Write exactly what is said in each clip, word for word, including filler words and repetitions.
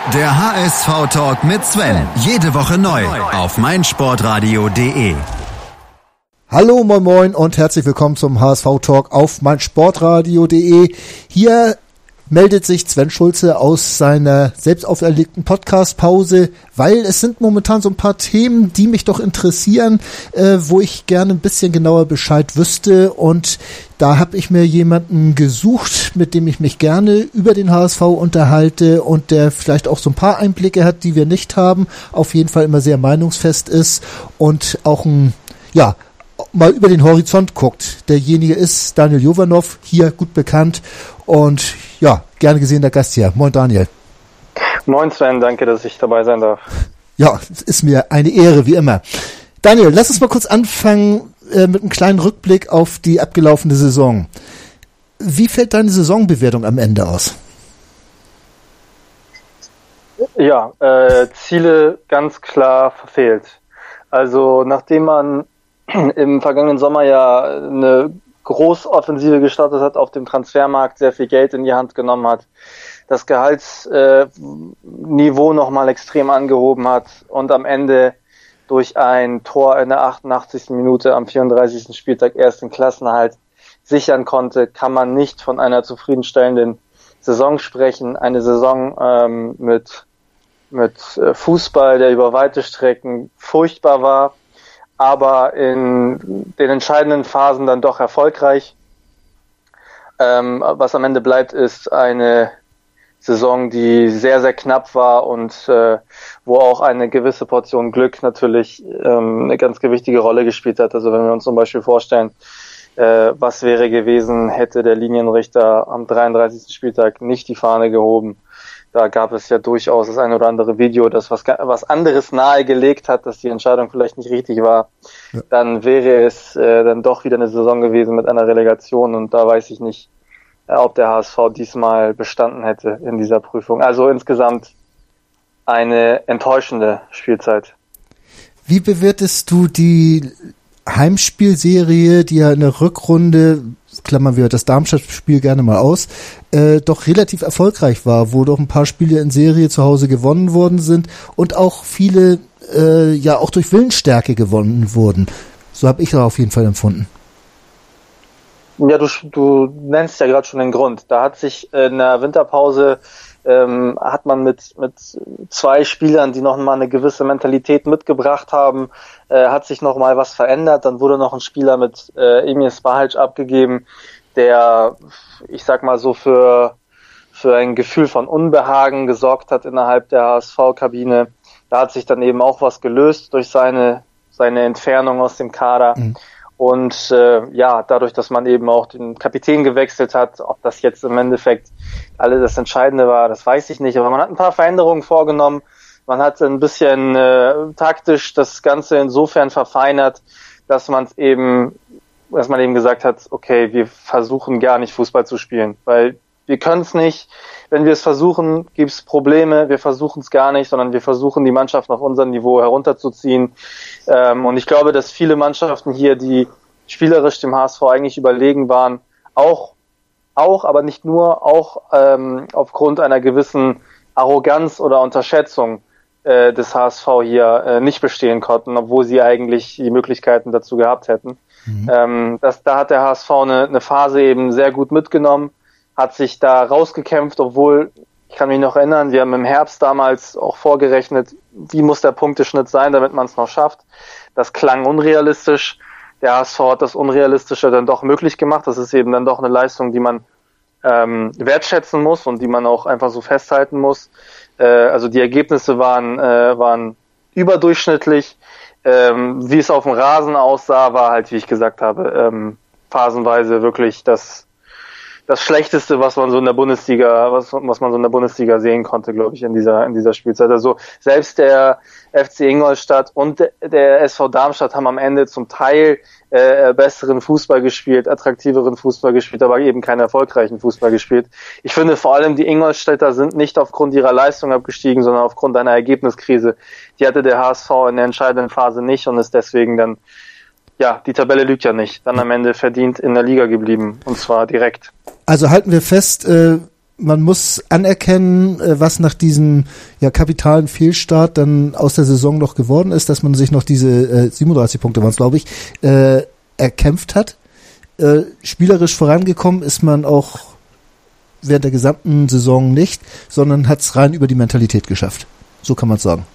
Der H S V-Talk mit Sven. Jede Woche neu auf meinsportradio punkt de. Hallo, moin moin und herzlich willkommen zum H S V-Talk auf meinsportradio punkt de. Hier meldet sich Sven Schulze aus seiner selbst auferlegten Podcast-Pause, weil es sind momentan so ein paar Themen, die mich doch interessieren, äh, wo ich gerne ein bisschen genauer Bescheid wüsste, und da habe ich mir jemanden gesucht, mit dem ich mich gerne über den H S V unterhalte und der vielleicht auch so ein paar Einblicke hat, die wir nicht haben, auf jeden Fall immer sehr meinungsfest ist und auch ein, ja, mal über den Horizont guckt. Derjenige ist Daniel Jovanov, hier gut bekannt und ja, gerne gesehener Gast hier. Moin Daniel. Moin Sven, danke, dass ich dabei sein darf. Ja, es ist mir eine Ehre, wie immer. Daniel, lass uns mal kurz anfangen äh, mit einem kleinen Rückblick auf die abgelaufene Saison. Wie fällt deine Saisonbewertung am Ende aus? Ja, äh, Ziele ganz klar verfehlt. Also nachdem man im vergangenen Sommer ja eine Großoffensive gestartet hat auf dem Transfermarkt, sehr viel Geld in die Hand genommen hat, das Gehaltsniveau äh, nochmal extrem angehoben hat und am Ende durch ein Tor in der achtundachtzigsten Minute am vierunddreißigsten Spieltag ersten Klassenerhalt sichern konnte, kann man nicht von einer zufriedenstellenden Saison sprechen. Eine Saison ähm, mit, mit Fußball, der über weite Strecken furchtbar war, aber in den entscheidenden Phasen dann doch erfolgreich. Ähm, was am Ende bleibt, ist eine Saison, die sehr, sehr knapp war und äh, wo auch eine gewisse Portion Glück natürlich ähm, eine ganz gewichtige Rolle gespielt hat. Also wenn wir uns zum Beispiel vorstellen, äh, was wäre gewesen, hätte der Linienrichter am dreiunddreißigsten Spieltag nicht die Fahne gehoben. Da gab es ja durchaus das ein oder andere Video, das was, was anderes nahegelegt hat, dass die Entscheidung vielleicht nicht richtig war. Ja. Dann wäre es äh, dann doch wieder eine Saison gewesen mit einer Relegation, und da weiß ich nicht, äh, ob der H S V diesmal bestanden hätte in dieser Prüfung. Also insgesamt eine enttäuschende Spielzeit. Wie bewertest du die Heimspielserie, die ja in der Rückrunde, klammern wir das Darmstadt-Spiel gerne mal aus, äh, doch relativ erfolgreich war, wo doch ein paar Spiele in Serie zu Hause gewonnen worden sind und auch viele äh, ja auch durch Willensstärke gewonnen wurden. So habe ich das auf jeden Fall empfunden. Ja, du, du nennst ja gerade schon den Grund. Da hat sich in der Winterpause ähm, hat man mit mit zwei Spielern, die noch mal eine gewisse Mentalität mitgebracht haben, äh, hat sich noch mal was verändert. Dann wurde noch ein Spieler mit äh, Emir Spahic abgegeben, der, ich sag mal so, für für ein Gefühl von Unbehagen gesorgt hat innerhalb der H S V-Kabine. Da hat sich dann eben auch was gelöst durch seine seine Entfernung aus dem Kader. Mhm. Und äh, ja, dadurch, dass man eben auch den Kapitän gewechselt hat, ob das jetzt im Endeffekt alles das Entscheidende war, das weiß ich nicht. Aber man hat ein paar Veränderungen vorgenommen. Man hat ein bisschen äh, taktisch das Ganze insofern verfeinert, dass man es eben, dass man eben gesagt hat, okay, wir versuchen gar nicht Fußball zu spielen, weil wir können es nicht. Wenn wir es versuchen, gibt es Probleme. Wir versuchen es gar nicht, sondern wir versuchen, die Mannschaft auf unser Niveau herunterzuziehen. Ähm, und ich glaube, dass viele Mannschaften hier, die spielerisch dem H S V eigentlich überlegen waren, auch, auch, aber nicht nur, auch ähm, aufgrund einer gewissen Arroganz oder Unterschätzung äh, des H S V hier äh, nicht bestehen konnten, obwohl sie eigentlich die Möglichkeiten dazu gehabt hätten. Mhm. Ähm, das, da hat der H S V eine, eine Phase eben sehr gut mitgenommen, hat sich da rausgekämpft, obwohl, ich kann mich noch erinnern, wir haben im Herbst damals auch vorgerechnet, wie muss der Punkteschnitt sein, damit man es noch schafft. Das klang unrealistisch. Der H S V hat das Unrealistische dann doch möglich gemacht. Das ist eben dann doch eine Leistung, die man ähm, wertschätzen muss und die man auch einfach so festhalten muss. Äh, also die Ergebnisse waren, äh, waren überdurchschnittlich. Ähm, wie es auf dem Rasen aussah, war halt, wie ich gesagt habe, ähm, phasenweise wirklich das das Schlechteste, was man so in der Bundesliga, was, was man so in der Bundesliga sehen konnte, glaube ich, in dieser, in dieser Spielzeit. Also selbst der F C Ingolstadt und der S V Darmstadt haben am Ende zum Teil äh, besseren Fußball gespielt, attraktiveren Fußball gespielt, aber eben keinen erfolgreichen Fußball gespielt. Ich finde vor allem, die Ingolstädter sind nicht aufgrund ihrer Leistung abgestiegen, sondern aufgrund einer Ergebniskrise. Die hatte der H S V in der entscheidenden Phase nicht und ist deswegen dann, ja, die Tabelle lügt ja nicht, dann am Ende verdient in der Liga geblieben, und zwar direkt. Also halten wir fest, äh, man muss anerkennen, was nach diesem ja kapitalen Fehlstart dann aus der Saison noch geworden ist, dass man sich noch diese äh, siebenunddreißig Punkte waren es, glaube ich, äh, erkämpft hat. Äh, spielerisch vorangekommen ist man auch während der gesamten Saison nicht, sondern hat es rein über die Mentalität geschafft. So kann man es sagen.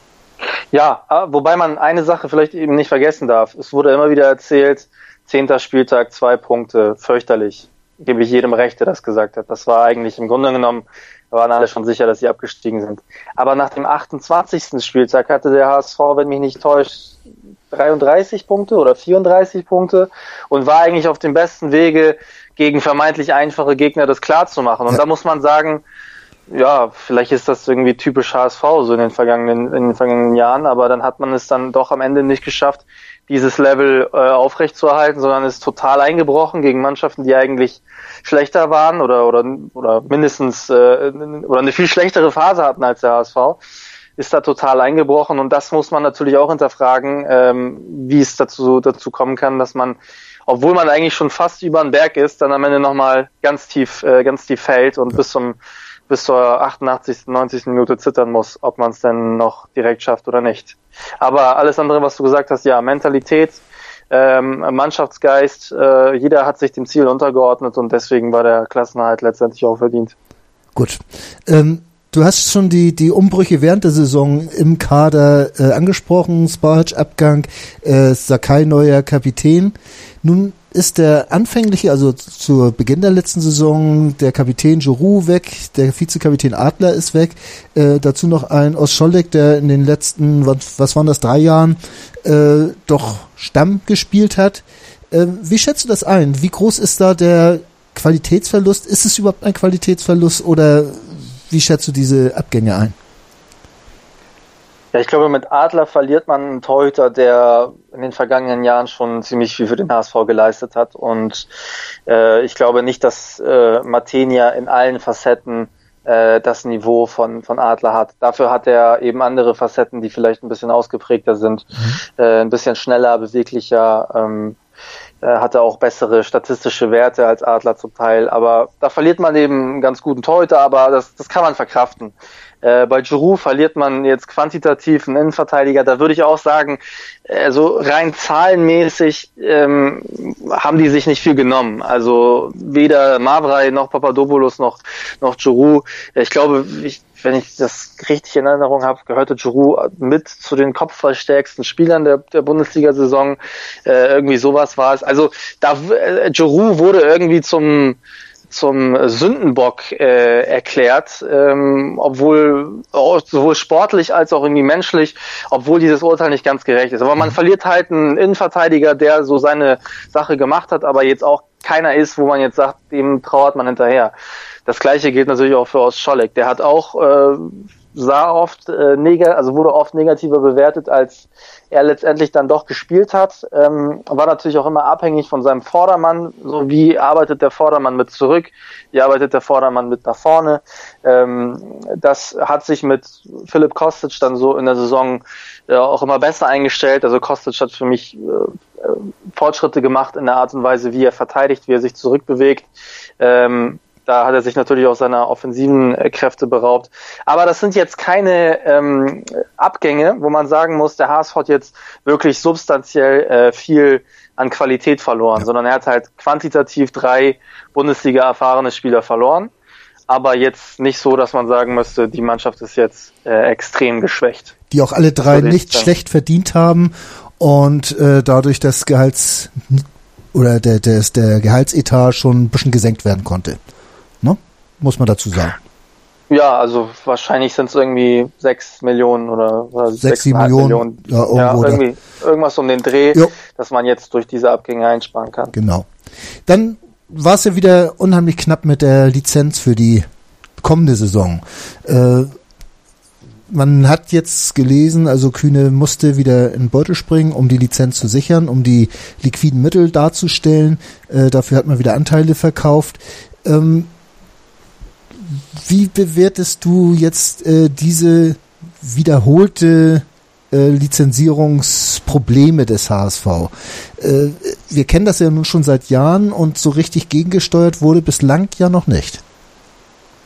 Ja, wobei man eine Sache vielleicht eben nicht vergessen darf. Es wurde immer wieder erzählt, zehnter Spieltag, zwei Punkte, fürchterlich. Gebe ich jedem Recht, der das gesagt hat. Das war eigentlich im Grunde genommen, da waren alle schon sicher, dass sie abgestiegen sind. Aber nach dem achtundzwanzigsten Spieltag hatte der H S V, wenn mich nicht täuscht, dreiunddreißig Punkte oder vierunddreißig Punkte und war eigentlich auf dem besten Wege, gegen vermeintlich einfache Gegner das klar zu machen. Und ja. Da muss man sagen, ja, vielleicht ist das irgendwie typisch H S V so in den vergangenen, in den vergangenen Jahren, aber dann hat man es dann doch am Ende nicht geschafft, dieses Level äh, aufrechtzuerhalten, sondern ist total eingebrochen gegen Mannschaften, die eigentlich schlechter waren oder oder oder mindestens äh, oder eine viel schlechtere Phase hatten als der H S V, ist da total eingebrochen und das muss man natürlich auch hinterfragen, ähm, wie es dazu dazu kommen kann, dass man, obwohl man eigentlich schon fast über den Berg ist, dann am Ende nochmal ganz tief äh, ganz tief fällt und ja. bis zum bis zur achtundachtzigsten, neunzigsten Minute zittern muss, ob man es denn noch direkt schafft oder nicht. Aber alles andere, was du gesagt hast, ja, Mentalität, ähm, Mannschaftsgeist, äh, jeder hat sich dem Ziel untergeordnet und deswegen war der Klassenerhalt letztendlich auch verdient. Gut. Ähm, du hast schon die die Umbrüche während der Saison im Kader äh, angesprochen, Spahic Abgang, äh, Sakai neuer Kapitän. Nun ist der anfängliche, also zu Beginn der letzten Saison, der Kapitän Giroux weg, der Vizekapitän Adler ist weg, äh, dazu noch ein Oscholek, der in den letzten, was, was waren das, drei Jahren äh, doch Stamm gespielt hat. Äh, wie schätzt du das ein? Wie groß ist da der Qualitätsverlust? Ist es überhaupt ein Qualitätsverlust oder wie schätzt du diese Abgänge ein? Ja, ich glaube, mit Adler verliert man einen Torhüter, der in den vergangenen Jahren schon ziemlich viel für den H S V geleistet hat. Und äh, ich glaube nicht, dass äh, Matenia in allen Facetten äh, das Niveau von von Adler hat. Dafür hat er eben andere Facetten, die vielleicht ein bisschen ausgeprägter sind, mhm. äh, ein bisschen schneller, beweglicher. Ähm, Er hatte auch bessere statistische Werte als Adler zum Teil, aber da verliert man eben einen ganz guten Torhüter, aber das, das kann man verkraften. Äh, bei Giroux verliert man jetzt quantitativ einen Innenverteidiger, da würde ich auch sagen, äh, so rein zahlenmäßig ähm, haben die sich nicht viel genommen. Also weder Mavrai noch Papadopoulos noch noch Giroux. Ich glaube, ich, wenn ich das richtig in Erinnerung habe, gehörte Giroux mit zu den kopfballstärksten Spielern der, der Bundesliga-Saison. Äh, irgendwie sowas war es. Also da äh, Giroux wurde irgendwie zum zum Sündenbock äh, erklärt, ähm, obwohl oh, sowohl sportlich als auch irgendwie menschlich, obwohl dieses Urteil nicht ganz gerecht ist. Aber man verliert halt einen Innenverteidiger, der so seine Sache gemacht hat, aber jetzt auch keiner ist, wo man jetzt sagt, dem trauert man hinterher. Das Gleiche gilt natürlich auch für Oscholek. Der hat auch äh, sah oft äh, neg- also wurde oft negativer bewertet, als er letztendlich dann doch gespielt hat. Ähm, war natürlich auch immer abhängig von seinem Vordermann. So wie arbeitet der Vordermann mit zurück, wie arbeitet der Vordermann mit nach vorne. Ähm, das hat sich mit Filip Kostic dann so in der Saison äh, auch immer besser eingestellt. Also Kostic hat für mich äh, Fortschritte gemacht in der Art und Weise, wie er verteidigt, wie er sich zurückbewegt. Ähm, Da hat er sich natürlich auch seiner offensiven Kräfte beraubt. Aber das sind jetzt keine ähm, Abgänge, wo man sagen muss, der H S V hat jetzt wirklich substanziell äh, viel an Qualität verloren, ja. sondern er hat halt quantitativ drei Bundesliga erfahrene Spieler verloren. Aber jetzt nicht so, dass man sagen müsste, die Mannschaft ist jetzt äh, extrem geschwächt. Die auch alle drei nicht schlecht verdient haben und äh, dadurch das Gehalts oder der, der, der Gehaltsetat schon ein bisschen gesenkt werden konnte. Ne? Muss man dazu sagen. Ja, also wahrscheinlich sind es irgendwie sechs Millionen oder, oder sechs, sieben Millionen. Millionen. Ja, ja irgendwie irgendwas um den Dreh, jo. dass man jetzt durch diese Abgänge einsparen kann. Genau. Dann war es ja wieder unheimlich knapp mit der Lizenz für die kommende Saison. Äh, man hat jetzt gelesen, also Kühne musste wieder in den Beutel springen, um die Lizenz zu sichern, um die liquiden Mittel darzustellen. Äh, dafür hat man wieder Anteile verkauft. Ähm, Wie bewertest du jetzt äh, diese wiederholte äh, Lizenzierungsprobleme des H S V? Äh, wir kennen das ja nun schon seit Jahren und so richtig gegengesteuert wurde bislang ja noch nicht.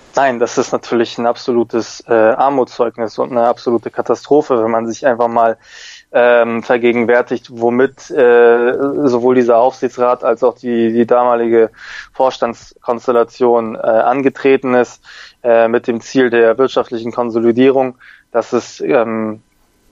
Nein, das ist natürlich ein absolutes äh, Armutszeugnis und eine absolute Katastrophe, wenn man sich einfach mal ähm, vergegenwärtigt, womit äh, sowohl dieser Aufsichtsrat als auch die, die damalige Vorstandskonstellation äh, angetreten ist, äh, mit dem Ziel der wirtschaftlichen Konsolidierung. Das ist ähm,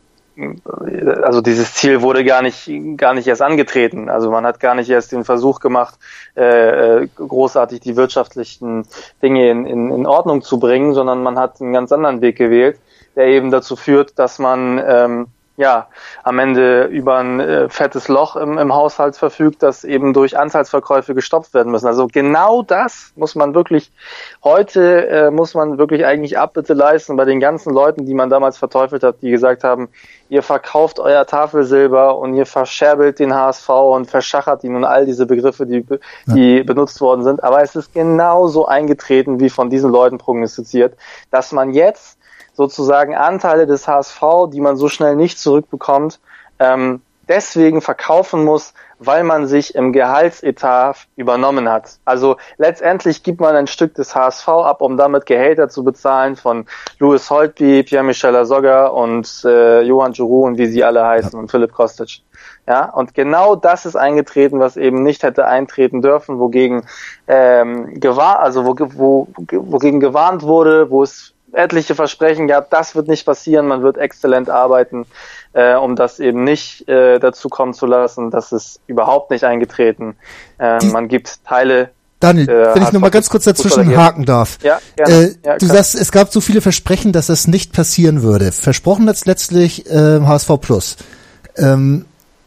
also dieses Ziel wurde gar nicht gar nicht erst angetreten. Also man hat gar nicht erst den Versuch gemacht, äh, großartig die wirtschaftlichen Dinge in, in, in Ordnung zu bringen, sondern man hat einen ganz anderen Weg gewählt, der eben dazu führt, dass man ähm, ja am Ende über ein äh, fettes Loch im, im Haushalt verfügt, das eben durch Anteilsverkäufe gestopft werden müssen. Also genau das muss man wirklich heute äh, muss man wirklich eigentlich Abbitte leisten bei den ganzen Leuten, die man damals verteufelt hat, die gesagt haben, ihr verkauft euer Tafelsilber und ihr verscherbelt den H S V und verschachert ihn und all diese Begriffe, die, die ja. benutzt worden sind. Aber es ist genauso eingetreten, wie von diesen Leuten prognostiziert, dass man jetzt sozusagen Anteile des H S V, die man so schnell nicht zurückbekommt, ähm, deswegen verkaufen muss, weil man sich im Gehaltsetat übernommen hat. Also letztendlich gibt man ein Stück des H S V ab, um damit Gehälter zu bezahlen von Louis Holtby, Pierre-Michel Lasogga und äh, Johann Giroud und wie sie alle heißen ja. und Philipp Kostic. Ja, und genau das ist eingetreten, was eben nicht hätte eintreten dürfen, wogegen ähm, gewahr, also wo, wo, wogegen gewarnt wurde, wo es etliche Versprechen gab, das wird nicht passieren, man wird exzellent arbeiten, äh, um das eben nicht äh, dazu kommen zu lassen. Das ist überhaupt nicht eingetreten. Äh, man gibt Teile. Daniel, äh, wenn ich noch mal ganz kurz dazwischen haken darf. Ja, gerne. Äh, ja, du sagst, es gab so viele Versprechen, dass das nicht passieren würde. Versprochen hat letztlich äh, H S V Plus. Ähm,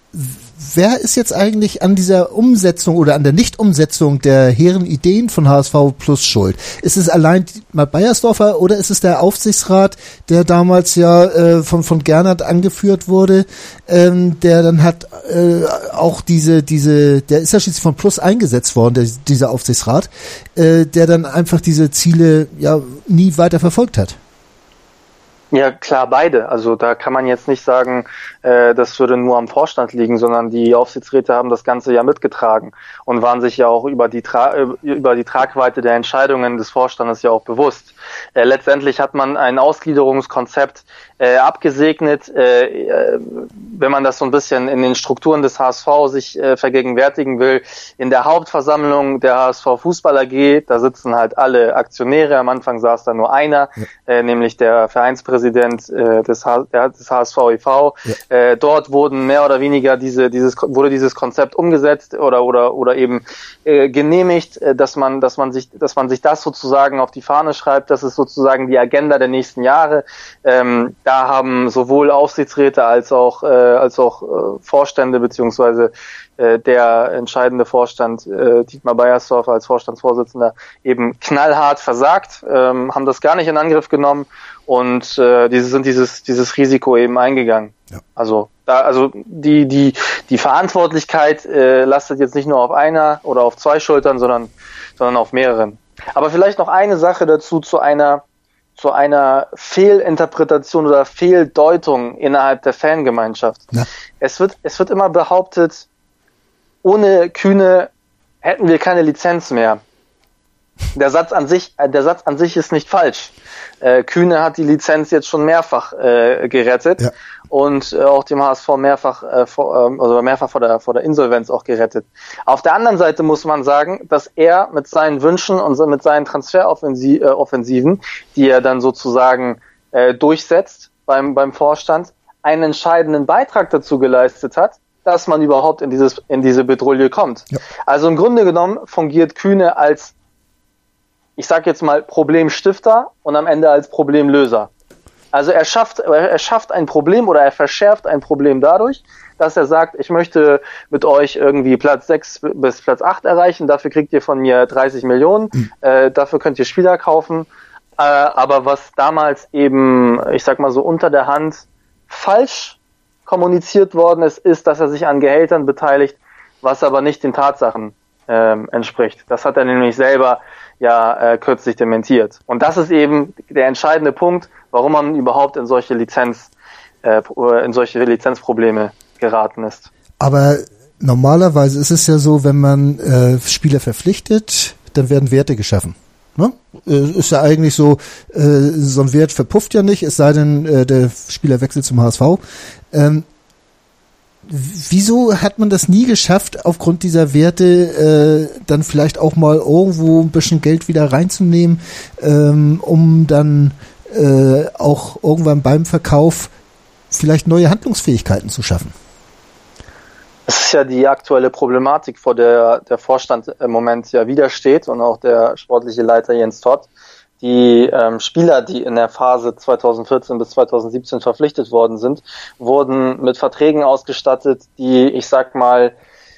Wer ist jetzt eigentlich an dieser Umsetzung oder an der Nichtumsetzung der hehren Ideen von H S V Plus schuld? Ist es allein mal Beiersdorfer oder ist es der Aufsichtsrat, der damals ja äh, von von Gernert angeführt wurde, ähm, der dann hat äh, auch diese diese, der ist ja schließlich von Plus eingesetzt worden, der, dieser Aufsichtsrat, äh, der dann einfach diese Ziele ja nie weiter verfolgt hat? Ja, klar, beide. Also da kann man jetzt nicht sagen, äh, das würde nur am Vorstand liegen, sondern die Aufsichtsräte haben das Ganze ja mitgetragen und waren sich ja auch über die Tra- über die Tragweite der Entscheidungen des Vorstandes ja auch bewusst. Äh, letztendlich hat man ein Ausgliederungskonzept äh, abgesegnet. Äh, wenn man das so ein bisschen in den Strukturen des H S V sich äh, vergegenwärtigen will, in der Hauptversammlung der H S V Fußball A G, da sitzen halt alle Aktionäre. Am Anfang saß da nur einer, ja. äh, nämlich der Vereinspräsident äh, des, H- der, des H S V e V. Ja. Äh, dort wurden mehr oder weniger diese dieses wurde dieses Konzept umgesetzt oder oder oder eben äh, genehmigt, äh, dass man dass man sich dass man sich das sozusagen auf die Fahne schreibt. Das ist sozusagen die Agenda der nächsten Jahre. Ähm, da haben sowohl Aufsichtsräte als auch äh, als auch äh, Vorstände beziehungsweise äh, der entscheidende Vorstand äh, Dietmar Beiersdorfer als Vorstandsvorsitzender eben knallhart versagt, ähm, haben das gar nicht in Angriff genommen und äh, diese sind dieses dieses Risiko eben eingegangen. Ja. Also da also die die die Verantwortlichkeit äh, lastet jetzt nicht nur auf einer oder auf zwei Schultern, sondern sondern auf mehreren. Aber vielleicht noch eine Sache dazu zu einer zu einer Fehlinterpretation oder Fehldeutung innerhalb der Fangemeinschaft. Ja. Es wird es wird immer behauptet, ohne Kühne hätten wir keine Lizenz mehr. Der Satz an sich, der Satz an sich ist nicht falsch. Äh, Kühne hat die Lizenz jetzt schon mehrfach äh, gerettet ja. und äh, auch dem H S V mehrfach, äh, vor, äh, also mehrfach vor der vor der Insolvenz auch gerettet. Auf der anderen Seite muss man sagen, dass er mit seinen Wünschen und mit seinen Transferoffensiven, die er dann sozusagen äh, durchsetzt beim beim Vorstand, einen entscheidenden Beitrag dazu geleistet hat, dass man überhaupt in dieses in diese Bedrohung kommt. Ja. Also im Grunde genommen fungiert Kühne als, ich sag jetzt mal, Problemstifter und am Ende als Problemlöser. Also er schafft, er schafft ein Problem oder er verschärft ein Problem dadurch, dass er sagt, ich möchte mit euch irgendwie Platz sechs bis Platz acht erreichen, dafür kriegt ihr von mir dreißig Millionen, mhm. äh, dafür könnt ihr Spieler kaufen. Äh, aber was damals eben, ich sag mal so unter der Hand falsch kommuniziert worden ist, ist, dass er sich an Gehältern beteiligt, was aber nicht den Tatsachen ähm, entspricht. Das hat er nämlich selber ja äh, kürzlich dementiert. Und das ist eben der entscheidende Punkt, warum man überhaupt in solche Lizenz äh, in solche Lizenzprobleme geraten ist. Aber normalerweise ist es ja so, wenn man äh, Spieler verpflichtet, dann werden Werte geschaffen. Ne? Ist ja eigentlich so, äh, so ein Wert verpufft ja nicht, es sei denn, äh, der Spieler wechselt zum H S V. Ähm, wieso hat man das nie geschafft, aufgrund dieser Werte äh, dann vielleicht auch mal irgendwo ein bisschen Geld wieder reinzunehmen, ähm, um dann äh, auch irgendwann beim Verkauf vielleicht neue Handlungsfähigkeiten zu schaffen? Das ist ja die aktuelle Problematik, vor der der Vorstand im Moment ja widersteht und auch der sportliche Leiter Jens Todt. Die ähm, Spieler, die in der Phase zweitausendvierzehn bis zweitausendsiebzehn verpflichtet worden sind, wurden mit Verträgen ausgestattet, die, ich sag mal,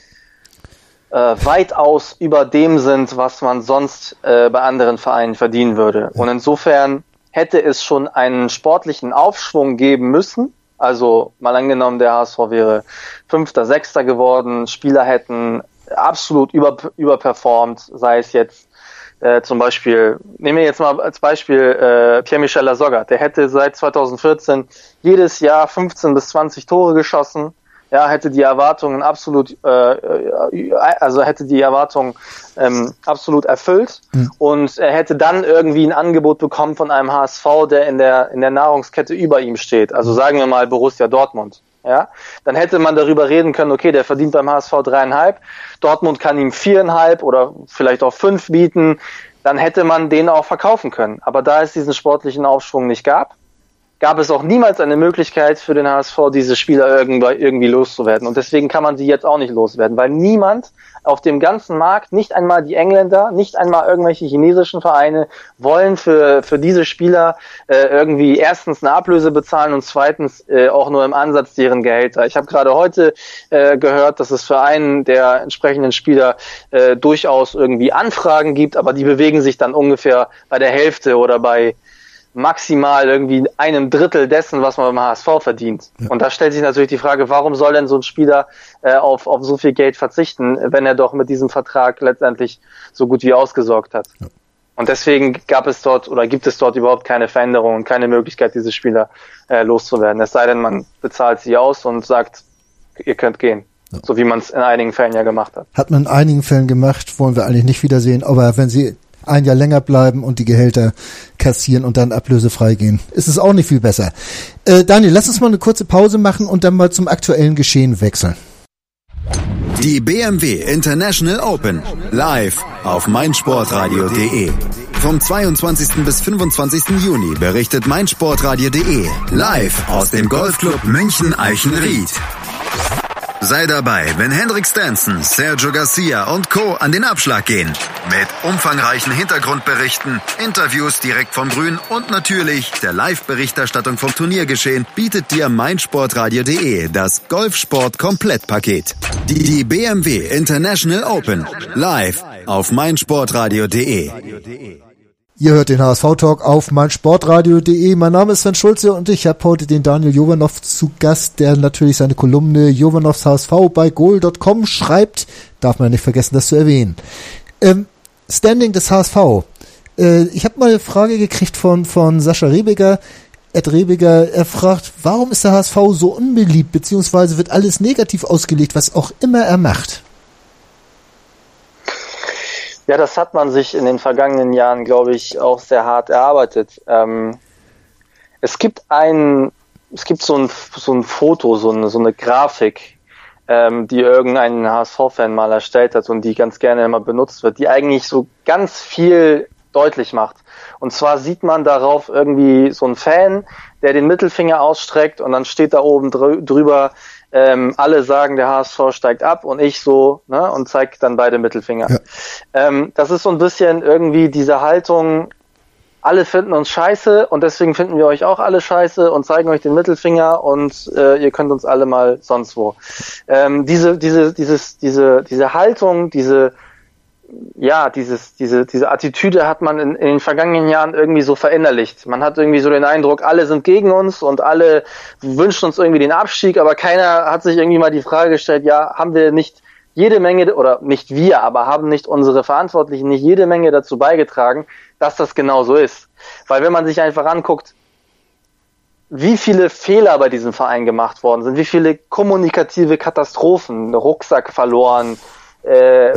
äh, weitaus über dem sind, was man sonst äh, bei anderen Vereinen verdienen würde. Und insofern hätte es schon einen sportlichen Aufschwung geben müssen. Also mal angenommen, der H S V wäre Fünfter, Sechster geworden, Spieler hätten absolut über, überperformt, sei es jetzt äh, zum Beispiel, nehmen wir jetzt mal als Beispiel äh, Pierre-Michel Lasogga, der hätte seit zweitausendvierzehn jedes Jahr fünfzehn bis zwanzig Tore geschossen, ja, hätte die Erwartungen absolut, äh, also hätte die Erwartungen ähm, absolut erfüllt mhm. und er hätte dann irgendwie ein Angebot bekommen von einem H S V, der in der in der Nahrungskette über ihm steht. Also sagen wir mal Borussia Dortmund. Ja, dann hätte man darüber reden können, okay, der verdient beim H S V dreieinhalb, Dortmund kann ihm viereinhalb oder vielleicht auch fünf bieten, dann hätte man den auch verkaufen können. Aber da es diesen sportlichen Aufschwung nicht gab, gab es auch niemals eine Möglichkeit für den H S V, diese Spieler irgendwie, irgendwie loszuwerden. Und deswegen kann man sie jetzt auch nicht loswerden, weil niemand auf dem ganzen Markt, nicht einmal die Engländer, nicht einmal irgendwelche chinesischen Vereine, wollen für für diese Spieler äh, irgendwie erstens eine Ablöse bezahlen und zweitens äh, auch nur im Ansatz deren Gehälter. Ich habe gerade heute äh, gehört, dass es für einen der entsprechenden Spieler äh, durchaus irgendwie Anfragen gibt, aber die bewegen sich dann ungefähr bei der Hälfte oder bei maximal irgendwie einem Drittel dessen, was man beim H S V verdient. Ja. Und da stellt sich natürlich die Frage, warum soll denn so ein Spieler äh, auf auf so viel Geld verzichten, wenn er doch mit diesem Vertrag letztendlich so gut wie ausgesorgt hat. Ja. Und deswegen gab es dort oder gibt es dort überhaupt keine Veränderung und keine Möglichkeit, diese Spieler äh, loszuwerden. Es sei denn, man bezahlt sie aus und sagt, ihr könnt gehen. Ja. So wie man es in einigen Fällen ja gemacht hat. Hat man in einigen Fällen gemacht, wollen wir eigentlich nicht wiedersehen, aber wenn sie ein Jahr länger bleiben und die Gehälter kassieren und dann ablösefrei gehen, ist es auch nicht viel besser. Äh, Daniel, lass uns mal eine kurze Pause machen und dann mal zum aktuellen Geschehen wechseln. Die B M W International Open live auf meinsportradio punkt de. Vom zweiundzwanzigsten bis fünfundzwanzigsten Juni berichtet meinsportradio punkt de live aus dem Golfclub München Eichenried. Sei dabei, wenn Henrik Stenson, Sergio Garcia und Co. an den Abschlag gehen. Mit umfangreichen Hintergrundberichten, Interviews direkt vom Grün und natürlich der Live-Berichterstattung vom Turniergeschehen bietet dir meinsportradio punkt de das Golfsport-Komplettpaket. Die, die B M W International Open live auf meinsportradio punkt de. Ihr hört den H S V-Talk auf meinsportradio punkt de. Mein Name ist Sven Schulze und ich habe heute den Daniel Jovanov zu Gast, der natürlich seine Kolumne Jovanovs H S V bei goal punkt com schreibt. Darf man nicht vergessen, das zu erwähnen. Ähm, Standing des H S V. Äh, ich habe mal eine Frage gekriegt von, von Sascha Rebiger. Ed Rebiger, er fragt, warum ist der H S V so unbeliebt, beziehungsweise wird alles negativ ausgelegt, was auch immer er macht? Ja, das hat man sich in den vergangenen Jahren, glaube ich, auch sehr hart erarbeitet. Ähm, es gibt ein, es gibt so ein, so ein Foto, so eine, so eine Grafik, ähm, die irgendein H S V-Fan mal erstellt hat und die ganz gerne immer benutzt wird, die eigentlich so ganz viel deutlich macht. Und zwar sieht man darauf irgendwie so einen Fan, der den Mittelfinger ausstreckt und dann steht da oben drü- drüber, Ähm, alle sagen, der H S V steigt ab und ich so, ne, und zeigt dann beide Mittelfinger. Ja. Ähm, das ist so ein bisschen irgendwie diese Haltung, alle finden uns scheiße und deswegen finden wir euch auch alle scheiße und zeigen euch den Mittelfinger und äh, ihr könnt uns alle mal sonst wo. Ähm, diese, diese, dieses, diese, diese Haltung, diese, ja, dieses, diese, diese Attitüde hat man in, in den vergangenen Jahren irgendwie so verinnerlicht. Man hat irgendwie so den Eindruck, alle sind gegen uns und alle wünschen uns irgendwie den Abstieg, aber keiner hat sich irgendwie mal die Frage gestellt, ja, haben wir nicht jede Menge, oder nicht wir, aber haben nicht unsere Verantwortlichen nicht jede Menge dazu beigetragen, dass das genau so ist. Weil wenn man sich einfach anguckt, wie viele Fehler bei diesem Verein gemacht worden sind, wie viele kommunikative Katastrophen, Rucksack verloren, äh,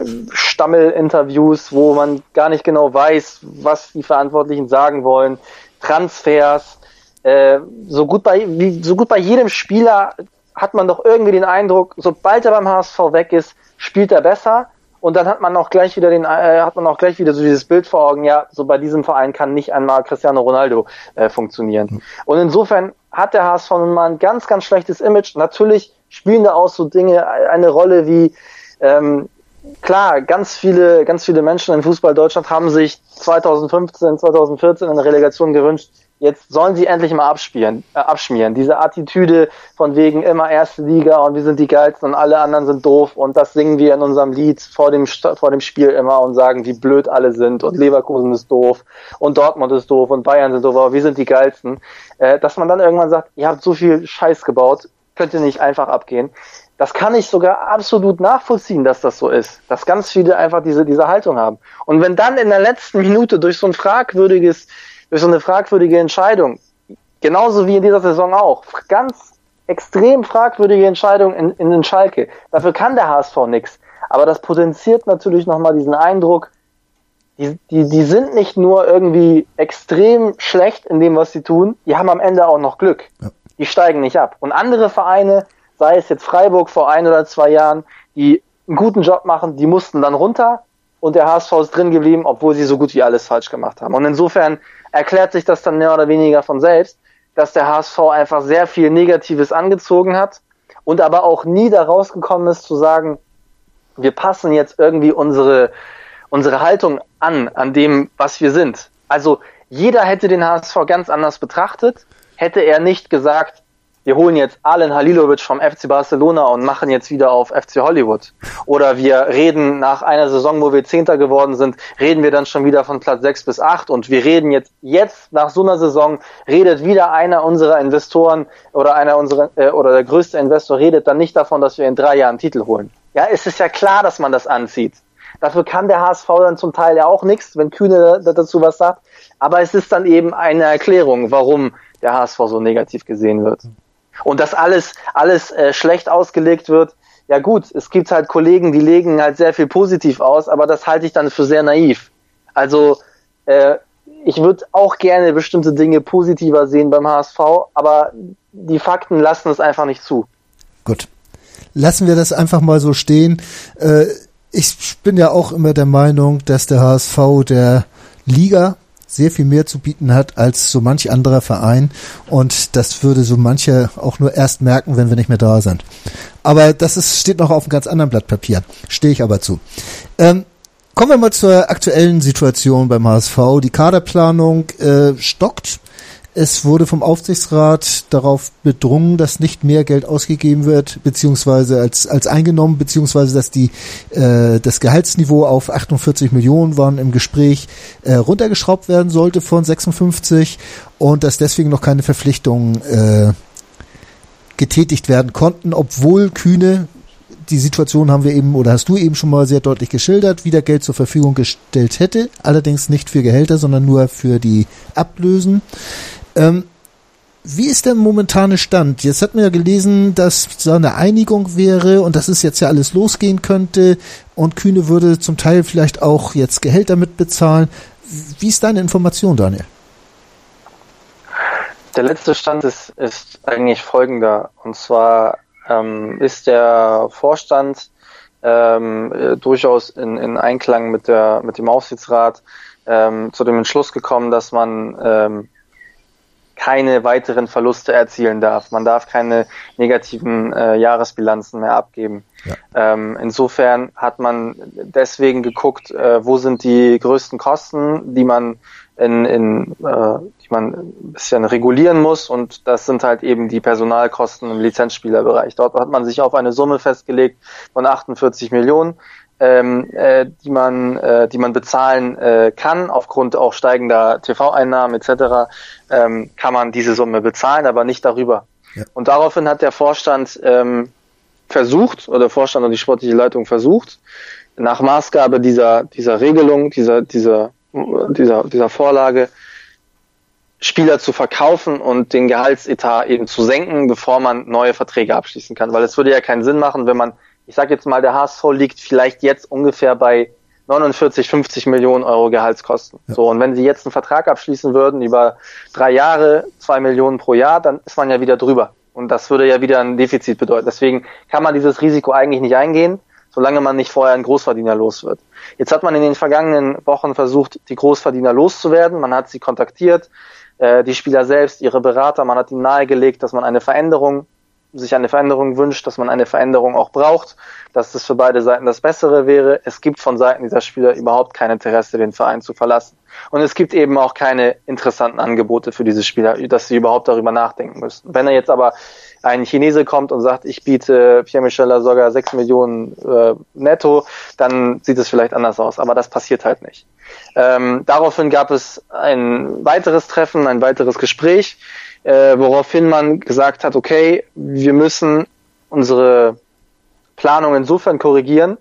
Stammelinterviews, wo man gar nicht genau weiß, was die Verantwortlichen sagen wollen, Transfers, äh, so gut bei wie, so gut bei jedem Spieler hat man doch irgendwie den Eindruck, sobald er beim H S V weg ist, spielt er besser. Und dann hat man auch gleich wieder den, äh, hat man auch gleich wieder so dieses Bild vor Augen, ja, so bei diesem Verein kann nicht einmal Cristiano Ronaldo äh, funktionieren. Mhm. Und insofern hat der H S V nun mal ein ganz, ganz schlechtes Image. Natürlich spielen da auch so Dinge eine Rolle wie, ähm, klar, ganz viele, ganz viele Menschen in Fußball Deutschland haben sich zwanzig fünfzehn, zwanzig vierzehn eine Relegation gewünscht. Jetzt sollen sie endlich mal abspielen, äh, abschmieren. Diese Attitüde von wegen immer erste Liga und wir sind die Geilsten und alle anderen sind doof und das singen wir in unserem Lied vor dem vor dem Spiel immer und sagen, wie blöd alle sind und Leverkusen ist doof und Dortmund ist doof und Bayern sind doof, aber wir sind die Geilsten. Äh, dass man dann irgendwann sagt, ihr habt so viel Scheiß gebaut, könnt ihr nicht einfach abgehen. Das kann ich sogar absolut nachvollziehen, dass das so ist. Dass ganz viele einfach diese diese Haltung haben. Und wenn dann in der letzten Minute durch so ein fragwürdiges durch so eine fragwürdige Entscheidung, genauso wie in dieser Saison auch, ganz extrem fragwürdige Entscheidung in, in den Schalke. Dafür kann der H S V nichts. Aber das potenziert natürlich nochmal diesen Eindruck, die, die, die sind nicht nur irgendwie extrem schlecht in dem, was sie tun, die haben am Ende auch noch Glück. Ja. Die steigen nicht ab. Und andere Vereine, sei es jetzt Freiburg vor ein oder zwei Jahren, die einen guten Job machen, die mussten dann runter und der H S V ist drin geblieben, obwohl sie so gut wie alles falsch gemacht haben. Und insofern erklärt sich das dann mehr oder weniger von selbst, dass der H S V einfach sehr viel Negatives angezogen hat und aber auch nie da rausgekommen ist zu sagen, wir passen jetzt irgendwie unsere, unsere Haltung an, an dem, was wir sind. Also jeder hätte den H S V ganz anders betrachtet, hätte er nicht gesagt, wir holen jetzt Alen Halilovic vom F C Barcelona und machen jetzt wieder auf F C Hollywood. Oder wir reden nach einer Saison, wo wir Zehnter geworden sind, reden wir dann schon wieder von Platz sechs bis acht und wir reden jetzt, jetzt nach so einer Saison, redet wieder einer unserer Investoren oder einer unserer, äh, oder der größte Investor redet dann nicht davon, dass wir in drei Jahren Titel holen. Ja, es ist ja klar, dass man das anzieht. Dafür kann der H S V dann zum Teil ja auch nichts, wenn Kühne dazu was sagt. Aber es ist dann eben eine Erklärung, warum der H S V so negativ gesehen wird. Und dass alles alles äh, schlecht ausgelegt wird, ja gut, es gibt halt Kollegen, die legen halt sehr viel positiv aus, aber das halte ich dann für sehr naiv. Also äh, ich würde auch gerne bestimmte Dinge positiver sehen beim H S V, aber die Fakten lassen es einfach nicht zu. Gut, lassen wir das einfach mal so stehen. Äh, ich bin ja auch immer der Meinung, dass der H S V der Liga sehr viel mehr zu bieten hat als so manch anderer Verein und das würde so mancher auch nur erst merken, wenn wir nicht mehr da sind. Aber das ist, steht noch auf einem ganz anderen Blatt Papier, stehe ich aber zu. Ähm, kommen wir mal zur aktuellen Situation beim H S V. Die Kaderplanung äh, stockt. Es wurde vom Aufsichtsrat darauf bedrungen, dass nicht mehr Geld ausgegeben wird, beziehungsweise als als eingenommen, beziehungsweise dass die äh, das Gehaltsniveau auf achtundvierzig Millionen waren im Gespräch äh, runtergeschraubt werden sollte von sechsundfünfzig und dass deswegen noch keine Verpflichtungen äh, getätigt werden konnten, obwohl Kühne, die Situation haben wir eben oder hast du eben schon mal sehr deutlich geschildert, wieder Geld zur Verfügung gestellt hätte, allerdings nicht für Gehälter, sondern nur für die Ablösen. Ähm, wie ist der momentane Stand? Jetzt hat man ja gelesen, dass so eine Einigung wäre und dass es jetzt ja alles losgehen könnte und Kühne würde zum Teil vielleicht auch jetzt Gehälter mitbezahlen. Wie ist deine Information, Daniel? Der letzte Stand ist, ist eigentlich folgender. Und zwar ähm, ist der Vorstand ähm, äh, durchaus in, in Einklang mit der mit dem Aufsichtsrat ähm, zu dem Entschluss gekommen, dass man ähm, keine weiteren Verluste erzielen darf. Man darf keine negativen äh, Jahresbilanzen mehr abgeben. Ja. Ähm, insofern hat man deswegen geguckt, äh, wo sind die größten Kosten, die man in, in äh, die man ein bisschen regulieren muss, und das sind halt eben die Personalkosten im Lizenzspielerbereich. Dort hat man sich auf eine Summe festgelegt von achtundvierzig Millionen, ähm, äh, die man äh, die man bezahlen äh, kann, aufgrund auch steigender T V-Einnahmen et cetera. Ähm, kann man diese Summe bezahlen, aber nicht darüber. Ja. Und daraufhin hat der Vorstand ähm, versucht, oder der Vorstand und die sportliche Leitung versucht, nach Maßgabe dieser dieser Regelung, dieser dieser dieser dieser Vorlage, Spieler zu verkaufen und den Gehaltsetat eben zu senken, bevor man neue Verträge abschließen kann. Weil es würde ja keinen Sinn machen, wenn man Ich sage jetzt mal, der H S V liegt vielleicht jetzt ungefähr bei neunundvierzig, fünfzig Millionen Euro Gehaltskosten. Ja. So, und wenn sie jetzt einen Vertrag abschließen würden über drei Jahre, zwei Millionen pro Jahr, dann ist man ja wieder drüber. Und das würde ja wieder ein Defizit bedeuten. Deswegen kann man dieses Risiko eigentlich nicht eingehen, solange man nicht vorher einen Großverdiener los wird. Jetzt hat man in den vergangenen Wochen versucht, die Großverdiener loszuwerden. Man hat sie kontaktiert, äh, die Spieler selbst, ihre Berater. Man hat ihnen nahegelegt, dass man eine Veränderung, sich eine Veränderung wünscht, dass man eine Veränderung auch braucht, dass das für beide Seiten das Bessere wäre. Es gibt von Seiten dieser Spieler überhaupt kein Interesse, den Verein zu verlassen. Und es gibt eben auch keine interessanten Angebote für diese Spieler, dass sie überhaupt darüber nachdenken müssen. Wenn er jetzt aber ein Chinese kommt und sagt, ich biete Pierre-Michel Lasogga sechs Millionen äh, netto, dann sieht es vielleicht anders aus. Aber das passiert halt nicht. Ähm, daraufhin gab es ein weiteres Treffen, ein weiteres Gespräch, äh, woraufhin man gesagt hat, okay, wir müssen unsere Planung insofern korrigieren,